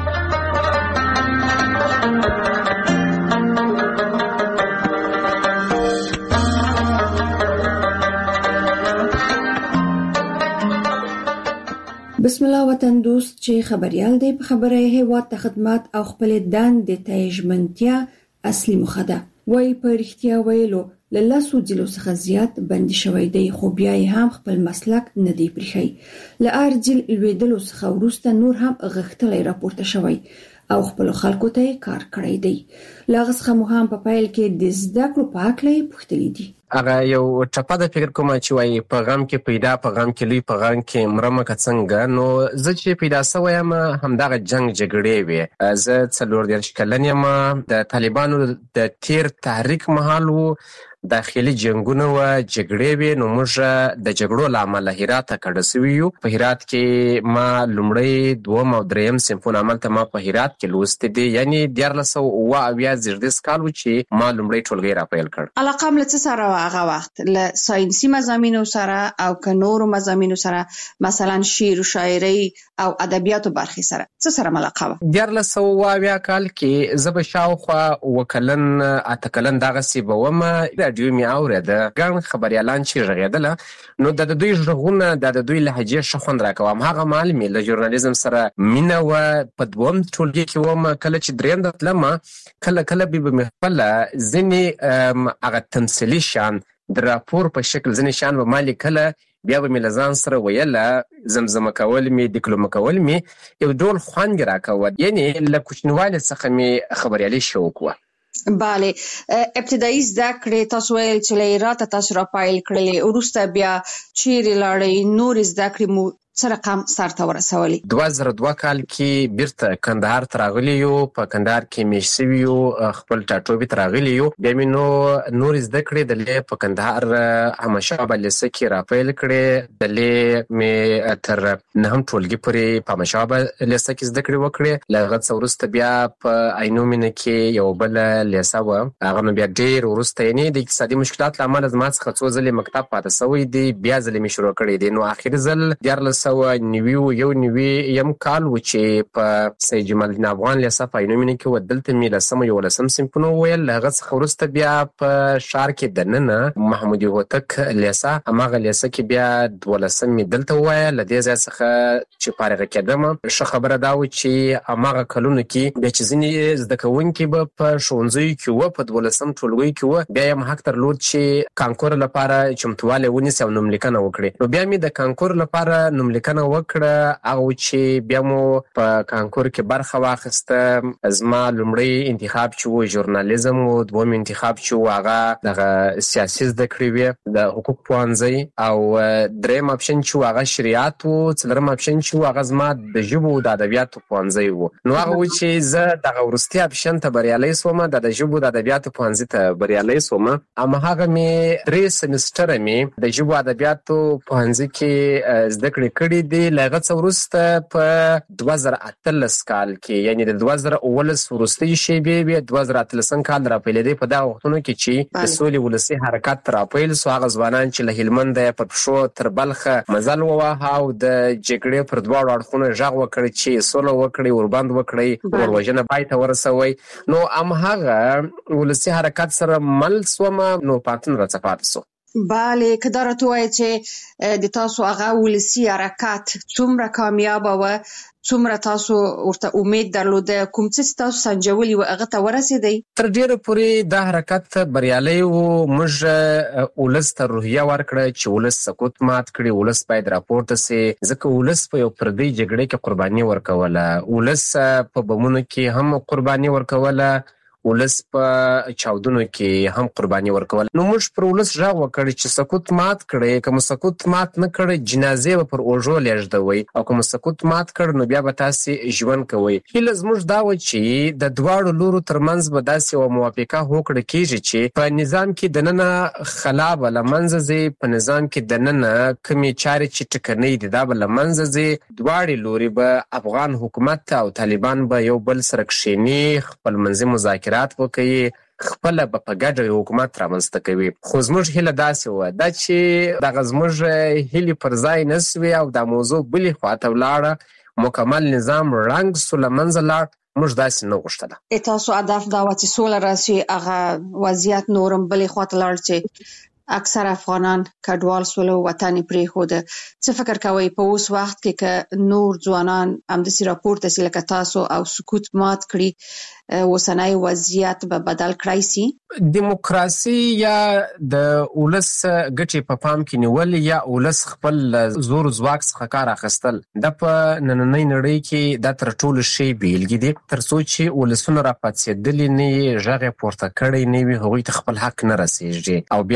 بسم الله وطن دوست چې خبريال دی په خبره هیواد ته خدمات او خپل دندې ته ژمنتیا اصلي مخه ده. وای په رښتیا ویلو له لاسو ځلو څخه زیات بندي شوی دی خو بیا هم خپل مسلک نه دی پرېښی. له ارجل لویدلو څخه وروسته نور هم غښتلی راپورته شوی او خپل خلکو ته کار کړی دی. لاغه څخه مو هم په پیل کې د زده کړو په اړه پوښتنې دي. هغه یو ټپه د فکر کوم چې وایي په غم کې پیدا په غم کې لوی په غم کې مرمه که څنګه. نو زه چې پیدا سوی یم همدغه جنګ جګړې وې. زه څلور دېرش کلن یم. د طالبانو د تیر تحریک مهال و داخلي جنگونه و جګړې وي نو موږ د جګړو له امله هرات ته کډه سوي یو. په هرات کې ما لومړی دوم او دریم صنفونه هملته ما په هرات کې لوستي دي، یعنې دیارلس سوه اووه اویا زېږدیز کال و چې ما لومړی ټولګی راپیل کړ. علاقه م له څه سره وه هغه وخت؟ له ساینسي مضامینو سره او که نورو مضامینو سره، مثلا شعر و شاعري او ادبیاتو برخې سره څه سره علاقه وه؟ دیارلس سوه اووه اویا کال کې زه به شاوخوا اووه کلن اته کلن دغسې به ومه. راډیو مې اورېده، ګڼ خبریالان چې غږېدله نو د دوی غږونه د دوی لهجې ښه خوند راکوه. همهغه مهال مې له ژورنالیزم سره مینه وه. په دوم ټولګي کې ومه، کله چې درېیم ته تلمه کله کله به به مې خپله ځینې هغه تمثیلي شیان د راپور په شکل ځینې شیان به ما لیکله، بیا به مې له ځان سره ویله، زمزمه کول مې ډیکلومه کول مې یو ډول خوند یې راکوه. یعنې له کوچنیوالي څخه مې خبریالي شوق وه. بله، ابتدایي زده کړې تاسو ویل چې له هراته تاسو راپیل کړلې، وروسته بیا چیرې لاړئ؟ نورې زده کړې مو څه رقم سرته ورسولې؟ دوه زره دوه کال کې بیرته کندهار ته راغلي یو. په کندهار کې مېشت سوي یو، خپل ټاټوبي ته راغلي یو. بیا مې نو نورې زده کړې دلې په کندهار احمدشاه بابا لیسه کې راپیل کړې. دلې مې تر نهم ټولګي پورې په احمدشاه بابا لیسه کې زده کړې وکړې. له هغه څه وروسته بیا په عینو مینه کې یو بله لیسه وه، هغه نو بیا ډېر وروسته، یعنې د اقتصادي مشکلاتو له امله زما څخه څو ځلې مکتب پاته سوی دی، بیا ځلې مې شروع کړی دی. نو آخري ځل دیارلس سوه نوي یو نوي یم کال و چې په سید جمال الدین افغان لیسه په عینو مینه کې و. دلته مې لسم یولسم صنفونه وویل. له هغه څخه وروسته بیا په ښار کې دننه محمودي هوتک لیسه، هماغه لیسه کې بیا دولسم مې دلته ووایه. له دې ځای څخه چې فارغه کېدمه، ښه خبره دا و چې هماغه کلونو کې بیا چې ځینې زده کوونکي به په ښوونځیو کې وه، په دولسم ټولګیو کې وه، بیا یې حق درلود چې کانکور لپاره چمتووالی ونیسي او نوملیکنه وکړي. نو بیا مې د کانکور لپاره نوملیکنه وکړه، هغه چې بیا مو په کانکور کې برخه واخیسته. زما لومړی انتخاب چې و ژورنالیزم و، دوم انتخاب چې و هغه دغه سیاسي زده کړې وې، د حقوق پوهنځی، او دریم اپشن چې و هغه شریعت و، څلورم اپشن چې و هغه زما د ژبو د ادبیاتو پوهنځی و. نو هغه و چې زه دغه وروستي اپشن ته بریالی سوم، د ژبو د ادبیاتو پوهنځي ته بریالی سوم. هماغه مې درې سمستره مې د ژبو ادبیاتو پوهنځي کې زده کړې کړي دي. له هغه څه وروسته په دوه زره اتلس کال کې، یعنې د دوه زره اوولس وروستۍ شېبې وې، دوه زره اتلسم کال راپیلېدی. په دغه وختونو کې چې د سولې ولسي حرکت راپیل سو، هغه ځوانان چې له هلمنده په پښو تر بلخه مزل وواهه او د جګړې پر دواړو اړخونو غږ وکړ چې سوله وکړئ، وربند وکړئ، وروژنه پای ته ورسوئ. نو همهغه ولسي حرکت سره مل سومه، نو پاتون راڅه پاتې سو. بله، که دا راته ووایې چې د تاسو هغه ولسي حرکت څومره کامیابه وه، څومره تاسو ورته امید درلوده، کوم څه چې تاسو سنجولي وه هغه ته ورسېدئ؟ تر ډېره پورې دا حرکت بریالی و. موږ ولس ته روحیه ورکړه چې ولس سقوط مات کړي، ولس باید راپورته سي، ځکه ولس په یو پردۍ جګړې کې قرباني ورکوله، ولس په بمونو کې هم قرباني ورکوله، ولس په چاودنو کې هم قرباني ورکول. نو موږ پر ولس غږ وکړ چې سقوط مات کړئ، که مو سقوط مات نه کړئ جنازې به پر اوږو لیږدوئ، او که مو سقوط مات کړ نو بیا به تاسې ژوند کوئ. هیله زموږ دا وه چې د دواړو لورو ترمنځ به داسې یوه موافقه هوکړه کېږي چې په نظام کې دننه خلا به له منځه ځي، په نظام کې دننه کومې چارې چې ټکنۍ دي دا به له منځه ځي. دواړې لورې به افغان حکومت او طالبان به یو بل سره کښېني، خپل منځي مذاکرات وکړي، خپله به په ګډه یو حکومت رامنځته کوي. خو زموږ هیله داسې وه دا چې دغه زموږ هیلې پر ځای نه سوې او دا موضوع بلې خواته ولاړه، مکمل نظام ړنګ سو، له منځه لاړ. موږ داسې نه غوښتله. تاسو هدف دا وه چې سوله راشي، هغه وضعیت نورم بلې خواته لاړ چې اکثر افغانان کډوال سول او وطن یې پرېښوده. څه فکر کوئ په اوس وخت کې که نور ځوانان همداسې راپورته سي لکه تاسو او سقوط مات کړي، اوسنی وضعیت به بدل کړای سي؟ دیموکراسي یا د ولس ګټې په پام کې نیول یا ولس خپل زور ځواک څخه کار اخیستل، دا په نننۍ نړۍ کې دا تر ټولو ښې بیلګې دي. تر څو چې ولسونه راپاڅېدلي نه وي، غږ یې پورته کړی نه وي، هغوی ته خپل حق نه رسېږي. او بیا په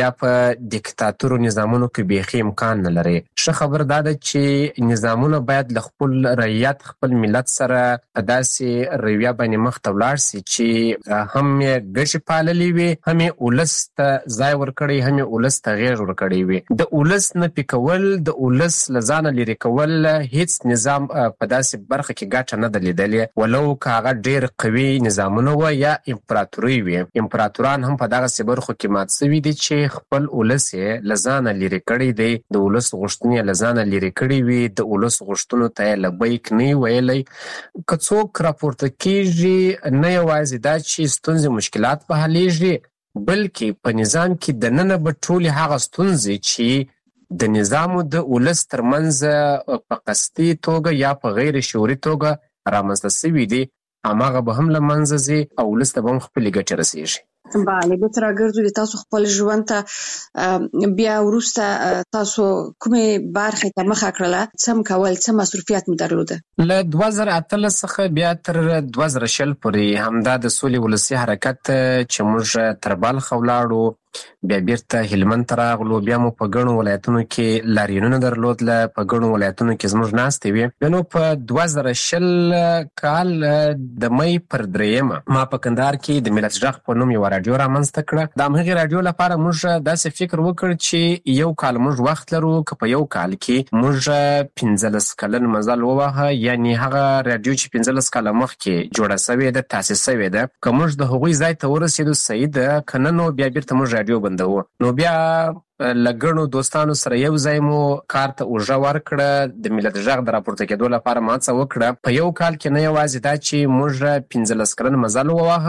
په دیکتاتورو نظامونو کې بیخي امکان نه لري. ښه خبر دا ده چې نظامونه باید له خپل رعیت خپل ملت سره په داسې رویه باندې مخ ته ولاړ سي چې هم یې ګټې پاللې وي، هم یې ولس ته ځای ورکړی، هم یې ولس ته غېږ ورکړی وي. د ولس نفي کول، د ولس له ځانه لرې کول هیڅ نظام په داسې برخه کې ګټه نه ده لیدلې، ولو که هغه ډېر قوي نظامونه وه یا امپراتورۍ وي. امپراتوران هم په دغسې برخو کې مات سوي دي چې خپل ولس یې له ځانه لرې کړی دی، د ولس غوښتنې یې له ځانه لرې کړي وي، د ولس غوښتنو ته یې لبیک نه وي ویلی. که څوک راپورته کېږي، نه یوازې دا چې ستونزې مشکلات به حلېږي، بلکې په نظام کې دننه به ټولې هغه ستونزې چې د نظام او د ولس ترمنځ په قصدي توګه یا په غیر شعوري توګه رامنځته سوي دي، هماغه به هم له منځه ځي او ولس ته به هم خپلې ګټې رسېږي. بله، بېرته راګرځو د تاسو خپل ژوند ته. بیا وروسته تاسو کومې برخې ته مخه کړله؟ څه م کول، څه مصروفیت مو درلوده؟ له دوه زره اتلس څخه بیا تر دوه زره شل پورې همدا د سولې ولسي حرکت چې موږ تر بلخ ولاړو، بیا بیرته هلمند ته راغلو، بیا مو په ګڼو ولایتونو کې لاریونونه درلودله، په ګڼو ولایتونو کې زموږ ناستې وې. بیا نو په دوه زره شل کال د مۍ پر درېیمه ما په کندهار کې د ملت غږ په نوم یوه راډیو رامنځته کړه. د همغې راډیو لپاره موږ داسې فکر وکړ چې یو کال موږ وخت لرو، که په یو کال کې موږ پنځلس کلن مزل ووهه، یعنې هغه راډیو چې پنځلس کاله مخکې جوړه سوې ده، تاسیس سوې ده، که موږ د هغوی ځای ته ورسېدو صحیح ده، که نه نو بیا بیرته موږ راډیو بندوو. نو بیا له ګڼو دوستانو سره یو ځای مو کار ته اوږه ورکړه، د ملت غږ د راپورته کېدو لپاره مو هڅه وکړه. په یو کال کې نه یوازې دا چې موږ پنځلس کلن مزل وواهه،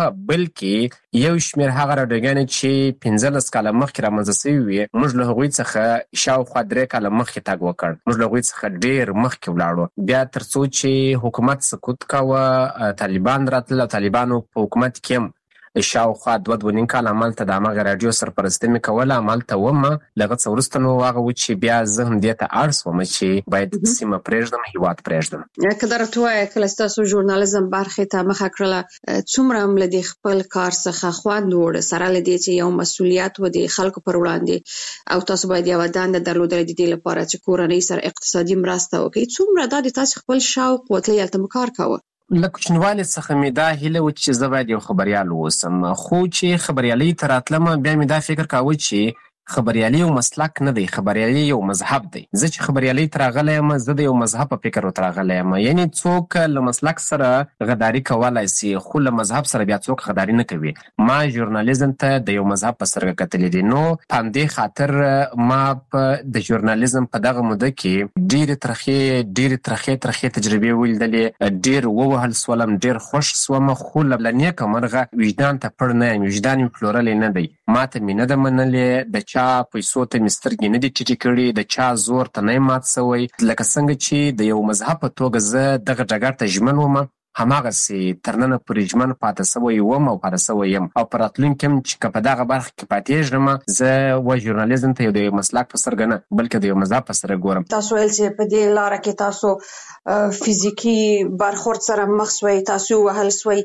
بلکې یو شمېر هغه راډیوګانې چې پنځلس کاله مخکې رامنځته سوي وي، موږ له هغوی څخه شاوخوا درې کاله مخکې تګ وکړ، موږ له هغوی څخه ډېر مخکې ولاړو. بیا تر څو چې حکومت سقوط کاوه، طالبان راتلل او طالبانو په حکومت کې هم شاوخوا دوه دوه نیم کال همالته د همغه راډیو سرپرستي مې کوله، همالته ومه. له هغه څه وروسته نو هغه و چې بیا زه هم دې ته اړ سوم چې باید سیمه پرېږدم، هېواد پرېږدم. که درته ووایه کله چې تاسو ژورنالیزم برخې ته مخه کړله، څومره هم له دې خپل کار څخه خوند وړه، سره له دې چې یو مسؤلیت و د خلکو پر وړاندې او تاسو باید یوه دنده درلودلې د دې لپاره چې کورنۍ سره اقتصادي مرسته وکړئ، څومره دا د تاسو خپل شوق و تلئ هلته مو کار کوه؟ له کوچنیوالي څخه مې دا هیله وه چې زه باید یو خبریال واوسم، خو چې خبریالۍ ته راتلم بیا مې دا فکر کاوه چې خبریالي یو مسلک نه دی، خبریالي یو مذهب دی. زه چې خبریالۍ ته راغلی یم، زه د یو مذهب په فکر ورته راغلی یم. یعنې څوک له مسلک سره غداري کولی سي، خو له مذهب سره بیا څوک غداري نه کوي. ما ژورنالیزم ته د یو مذهب په سترګه کتلي دي، نو په همدې خاطر ما په د ژورنالیزم په دغه موده کې ډېرې ترخې ډېرې ترخې ترخې تجربې ولیدلې، ډېر ووهل سولم، ډېر خوښ سوم، خو له نیکه مرغه وجدان ته پړ نه یم، وجدان مې پلورلی نه دی، ما ته مې نه ده منلې، د چا پیسو ته مې سترګې نه دي ټیټې کړي، د چا زور ته نه یم مات سوی. لکه څنګه چې د یو مذهب په توګه زه دغه ډګر ته ژمن وم، هماغسې تر ننه پورې ژمن پاته سوی وم او پاته سوی یم، او په راتلونکي هم چې که په دغه برخه کې پاتېږم، زه و ژورنالیزم ته یو د یو مسلک په سترګه نه، بلکې د یو مذهب په سترګه ګورم. تاسو ویل چې په دې لاره کې تاسو فزیکي برخورد سره مخ سوی، تاسو وهل سوی،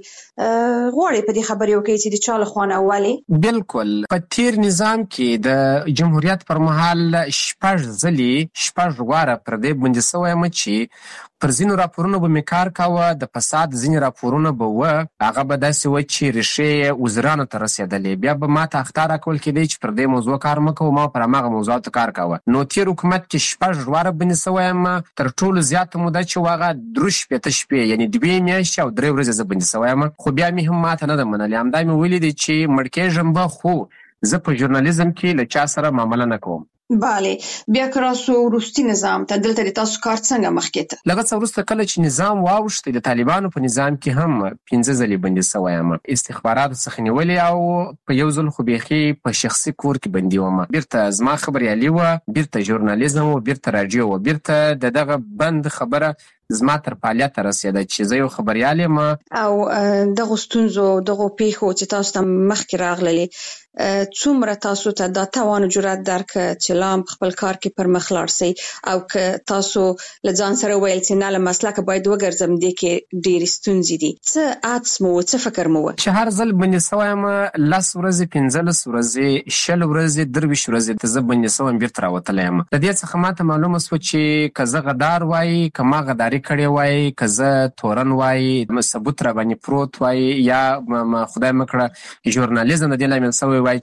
غواړئ په دې خبرې وکړئ چې د چا له خوا نه ولې؟ بلکل، په تیر نظام کې د جمهوریت پر مهال شپږ ځلې شپږ واره پر دې بندي سوی یم چې پر ځینو راپورونو به مې کار کاوه، د فساد ځینې راپورونه به وه، هغه به داسې وه چې ریښې یې وزیرانو ته رسېدلې، بیا به ما ته اخطار راکول کېدی چې پر دې موضوع کار مه کوو، ما پر هماغه موضوعاتو کار کاوه. نو تېر حکومت کې شپږ واره بندي سوی یم، تر ټولو زیاته موده چې و هغه درې شپېته شپې، یعنې دوې میاشتې او درې ورځې زه بندي سوی یم، خو بیا مې هم ماته نه ده منلې. همدا مې ویلي دي چې مړ کېږم به، خو زه په ژورنالیزم کې له چا سره معامله نه کوم. بله، بیا که راسو وروستي نظام ته، دلته د تاسو کار څنګه مخ کېده؟ له هغه څه وروسته کله چې نظام واوښتی، د طالبانو په نظام کې هم پنځه ځلې بندي سوی یم، استخباراتو څخه نیولې، او په یو ځل خو بیخي په شخصي کور کې بندي وم. بیرته زما خبریالي وه، بیرته ژورنالیزم و، بیرته راډیو و، بیرته د دغه بند خبره زما تر فعالیت رسېده چې زه یو خبریال یم. او دغو ستونزو، دغو پیښو چې تاسو ته مخکې راغللې، څومره تاسو ته دا توان جرأت درک چې لام خپل کار کې پر مخ لاړ سي او که تاسو لځان سره ویل چې نه له مسلک باید وګرځم دي کې ډېر ستونزې دي څه اټس مو څه فکر مو چې هر ځل باندې سوایم لاس ورځې پنځلس ورځې شل ورځې درویش ورځې ته زه باندې سوم بیرته راوتلی یم. د دې څخه ماته معلومه سوه چې که زه غدار وایي که ما غداري کړې وایي که زه تورن وایي ثبوت را باندې پروت وایي یا خدای مه کړه ژورنالیزم د دې لامل سوی وایي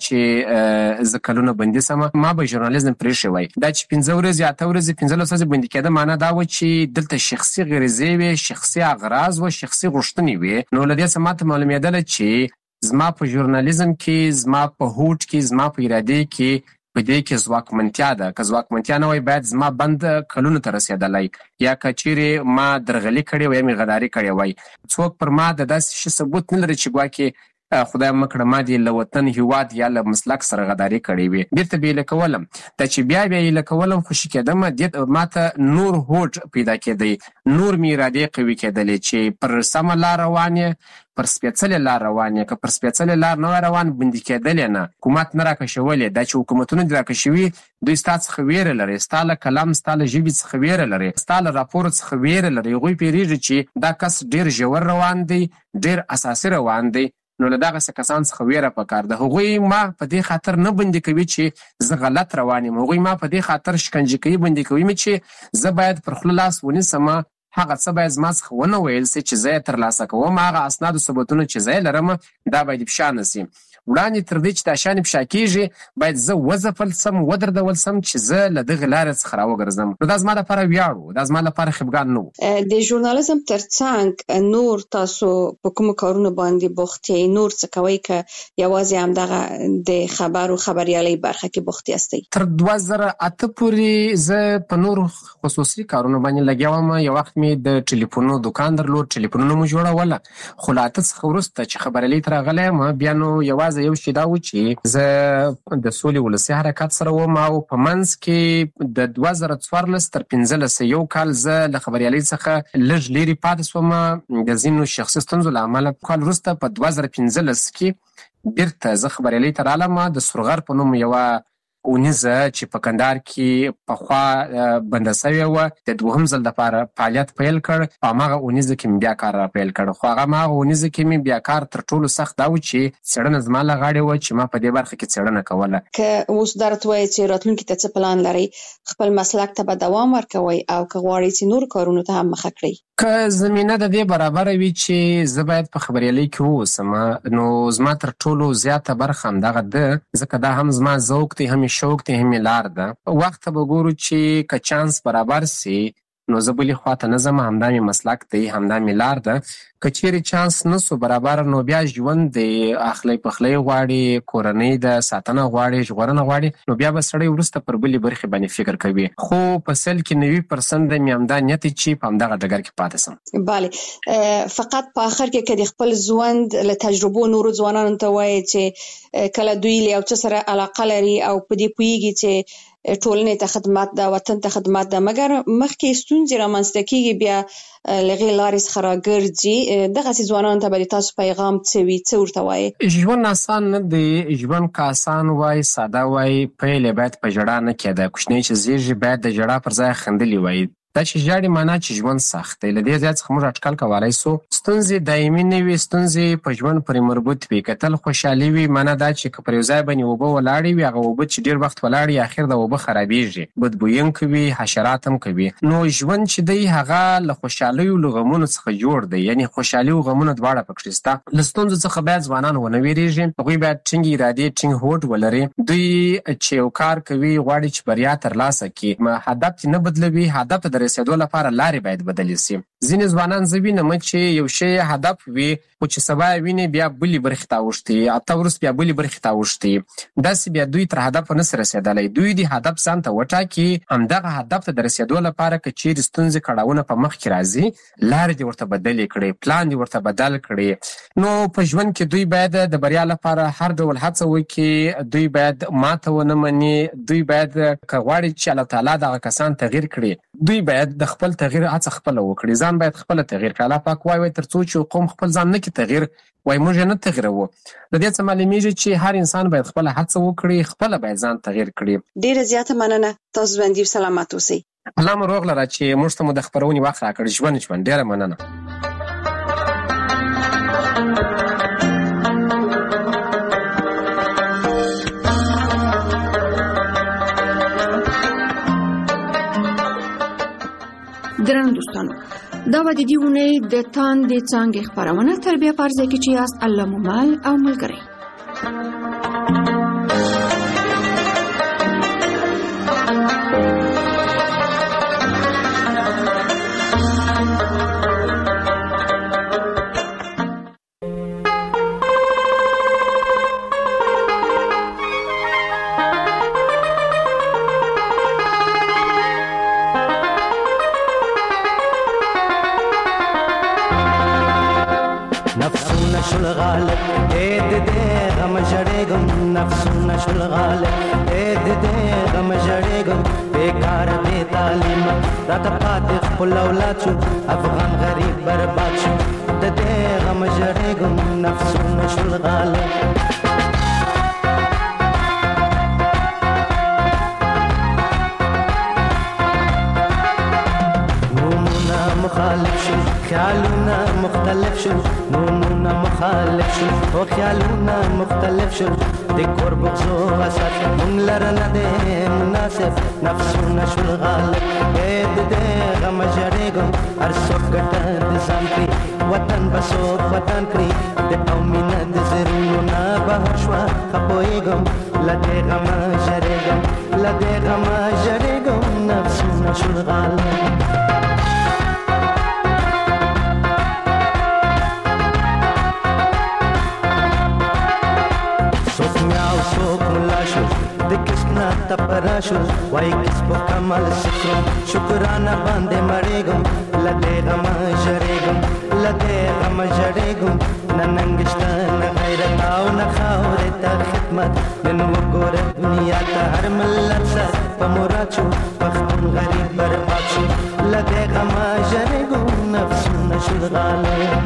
چې زه کلونه بندي سمه ما به ژورنالیزم پرېښی وایي. دا چې پنځه ورځې اته ورځې پنځلس ورځې بندي کېده معنا دا وه چې دلته شخصي غریزې وې شخصي اغراض وه شخصي غوښتنې وې. نو له دې څخه ماته معلومېدله چې زما په ژورنالیزم کې زما په هوډ کې زما په ارادې کې په دې کې ځواکمنتیا ده. که ځواکمنتیا نه وای باید زما بند کلونو ته رسېدلی یا که چیرې ما درغلي کړې وای یا مې غداري کړې وای. څوک پر ما د داسې شي ثبوت نه لري چې ګواکې خدای مه کړه ما دې له وطن هیواد یا له مسلک سره غداري کړې وي. بیرته به یې لکولم دا چې بیا بیا یې لکولم خوشي کېدم دې ما ته نور هوډ پیدا کېدی نور مې ارادې قوي کېدلې چې پر سمه لار روان یې پر سپېڅلې لار روان یې که پر سپېڅلې لار نه وای روان بندي کېدلې نه حکومت نه راکشولې. دا چې حکومتونه دې راکشوي دوی ستا څخه ویره لري ستا له کلام ستا له ژبې څخه ویره لري ستا له راپور څخه ویره لري. هغوی پوهېږي چې دا کس ډېر ژور روان دی ډېر اساسي روان دی. نو له دغسې کسان څخه ویره پکار ده. هغوی ما په دې خاطر نه بندي کوي چې زه غلط روان یم. هغوی ما په دې خاطر شکنجه کوي بندي کوي مې چې زه باید پر خوله لاس ونیسم هغه څه باید زما څخه ونه ویل سي چې زه یې ترلاسه کوم هغه اسناد و ثبوتونه چې زه یې لرم دا باید افشا نه سي. وړاندې تر دې چې دا شیان افشا کېږي باید زه وځپل سم ودردول سم چې زه له دغې لارې څخه راوګرځم. نو دا زما لپاره ویاړ و دا زما لپاره خفګان نه و. د ژورنالیزم تر څنګ نور تاسو په کومو کارونو باندې بوخت یې نور څه کوئ که یوازې همدغه د خبر او خبریالۍ برخه کې بوخت یاستئ؟ تر دوه زره اته پورې زه په نورو خصوصي کارونو باندې لګیا وم. یو وخت مې د ټلیفونو دوکان درلود ټلیفونونه مو جوړوله خو له اته څخه وروسته چې خبریالۍ ته راغلی یم بیا نو یوازې یو شی دا و چې زه د سولې ولسي حرکت سره وم او په منځ کې د دوه زره څوارلس تر پنځلس یو کال زه له خبریالۍ څخه لږ لرې پاتې شوم د ځینو شخصي ستونزو له امله. کال وروسته په دوه زره پنځلس کې بیرته زه خبریالۍ ته رالم د سرغر په نوم یوه اونیزه چې په کندهار کې پخوا بنده سوې وه د دوهم ځل دپاره فعالیت پیل کړ په هماغه اونیزه کې مې بیا کار را پیل کړ. خو هغه هماغه اونیزه کې مې بیا کار تر ټولو سخت دا و چې څېړنه زما له غاړې وه چې ما په دې برخه کې څېړنه کوله. که اوس دا راته وایې چې راتلونکي ته څه پلان لرئ خپل مسلک ته به دوام ورکوئ او که غواړئ چې نور کارونو ته هم مخه کړئ که زمینه د دې برابره وي چې زه باید په خبریالۍ کې واوسم نو زما تر ټولو زیاته برخه همدغه ده ځکه دا هم زما ذوق دی هم شوق دی هم لار ده. وخت ته به ګورو چې که چانس برابر سي نو زه بلې خواته نه ځم همدا مې مسلک دی همدا مې لار ده. که چیرې چانس نه سو برابر نو بیا ژوند دی اخلی پخلی غواړي کورنۍ د ساتنه غواړي ژغورنه غواړي نو بیا به سړی وروسته پر بلې برخې باندې فکر کوي. خو په سل کې نوي پرسنټ د مې همدا نیت چې په همدغه ډګر کې پاتې سم. بله فقط په آخر کې که د خپل ژوند له تجربو نورو ځوانانو ته وایي چې کله دوی له یو څه سره علاقه لري او په دې پوهېږي چې ټولنې ته خدمت ده وطن ته خدمت ده مګر مخکې ستونزې رامنځته کېږي بیا له هغې لارې څخه راګرځي دغسې ځوانانو ته به د تاسو پیغام څه وي څه ورته وایي؟ ژوند اسان نه دی. ژوند که اسان وای ساده وای پیل یې باید په ژړا نه کېده. کوچنی چې زیږي باید د ژړا پر ځای خندلي وای. دا چې ژاړي معنا چې ژوند سخت دی. له دې ځای څخه موږ اټکل کولی سو ستونزې دایمي نه وي ستونزې په ژوند پورې مربوط وي. که تل خوشحالي وي معنا دا چې که پر یو ځای باندې اوبه ولاړې وي هغه اوبه چې ډېر وخت ولاړې اخر د اوبه خرابېږي بدبویونکې وي حشرات هم کوي. نو ژوند چې دی هغه له خوشحالیو له غمونو څخه جوړ دی یعنې خوشحالي او غمونه دواړه پکښې شته. له ستونزو څخه باید ځوانان ونه ویرېږي. هغوی باید ټینګې ارادې ټینګ هوډ ولري. دوی چې یو کار کوي غواړي چې بریا ترلاسه کړي هدف چې نه بدلوي هدف ته د رسېدو لپاره لارې باید بدلې سي. ځینې ځوانان زه وینم چې یو شی هدف وي خو چې سبا یې ویني بیا بلې برخې ته اوښتي اته وروسته بیا بلې برخې ته اوښتي داسې بیا دوی تر هدفه نه سي رسېدلی. دوی د هدف ځان ته وټاکي همدغه هدف ته د رسېدو لپاره که چیرې ستونزې کړاوونه په مخ کې راځي لارې دې ورته بدلې کړي پلان دې ورته بدل کړي. نو په ژوند کې دوی باید د بریا لپاره هر ډول هڅه وکړي. دوی باید ماته ونه مني. دوی باید که غواړي چې الله تعالی دغه کسان تغییر کړي دوی باید د خپل تغییر هڅه خپل وکړي، ځان باید خپل تغییر کړي. الله پاک وایي تر څو چې قوم خپل ځان نه کی تغییر وای موږ نه تغییرو. د دې څه معلومیږي چې هر انسان باید خپل هڅه وکړي، خپل باید ځان تغییر کړي. ډیره زیاته مننه، تاسو باندې سلامات اوسئ. الله مو روغ لره چې موږ ته مو د خبرونې وخت راکړ. ژوند ژوند ډیره مننه. ګرانو دوستانو، دا و د دې اونۍ د تاندې څانګې خپرونه. تر بیا په ځای کې چې یاست الله مو مال او ملګری. راته پاتې خپل اولاد شو، افغان غریب برباد شو، د دې غم ژړېږم نفسونه شول غالب. نومونه مخالف شو، خیالونه مختلف شو، نومونه مخالف شو او خیالونه مختلف شو، د کور بغضو حسد مونږ لره نه دی مناسب، نفسونه شول غالب. د دې غم ژړېږم هر څوک ګټه د ځان کړي، وطن به څوک وطن کړي، د قومینه د زړونو نه بهر شوه ښه پوهېږم، له دې غمه ژړېږم، له دې غمه ژړېږم نفسونه شول غالب. تپرا شو وای کس په کمال سکرو شکرانه باندې مړېږم، لدې غم ژړېږم، لدې غم ژړېږم، نه ننګشته نه غیرت او نه خاورې ته خدمت، نن وګوره دنیا ته هر ملت سر په مراد شو، پښتون غریب برباد شو، لدې غم ژړېږم نفسونه شول غالب.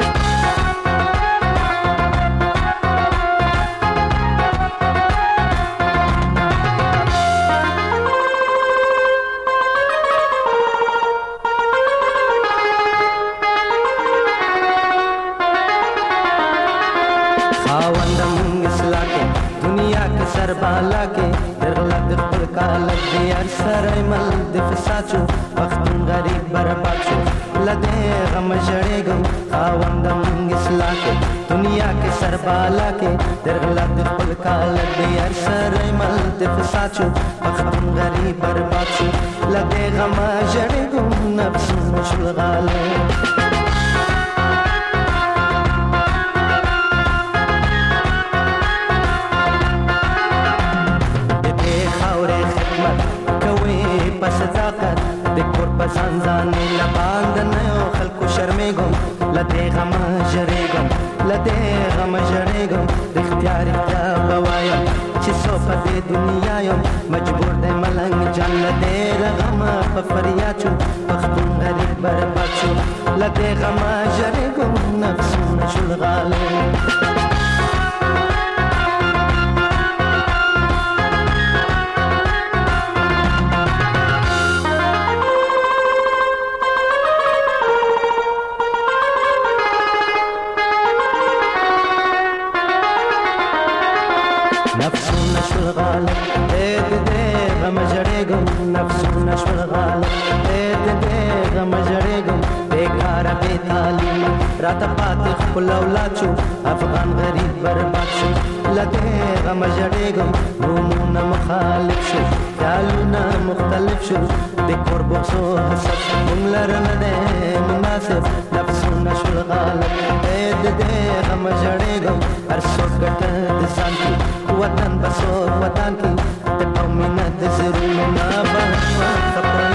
بالا کې درغله د خپل کالک دی هر سره مل د فساد شو، پښتون غریب برباد شو، لدې غم ژړېږم خاوند مونږ اصلاح کې دنیا کې سر بالا کې درغله د خپل کالک دی هر سره مل د فساد شو، پښتون غریب برباد شو، لدې غم ژړېږم نفسونه شول غالب. صداقت د کور په ځان ځانې له باندې نه یو خلکو شرمېږم، له دې غمه ژړېږم، له دې غمه ژړېږم، رښتیا رښتیا به وایم چې څو په دې دنیا یم، مجبور دی ملنګ جان له دې غمه په فریاد شو، پښتون غریب برباد شو، له دې غمه ژړېږم نفسونه شول غالب. نفسونه شول غالب، د دې غم ژړېږم نفسونه شول غالب، د دې غم ژړېږم بیکاره بې تعلیمه راته پاتې خپل اولاد شو، افغان غریب برباد شو، له دې غم ژړېږم نومونه مخالف شو، خیالونه مختلف شو، د کور بغضو حسد مونږ لره نه دی مناسب، نفسونه شول غالب. د دې غم ژړېږم هر څوک ګټه د ځان کړي، وطن به څوک وطن کړي، د قومینه د زړونو نه بهر شوه ښه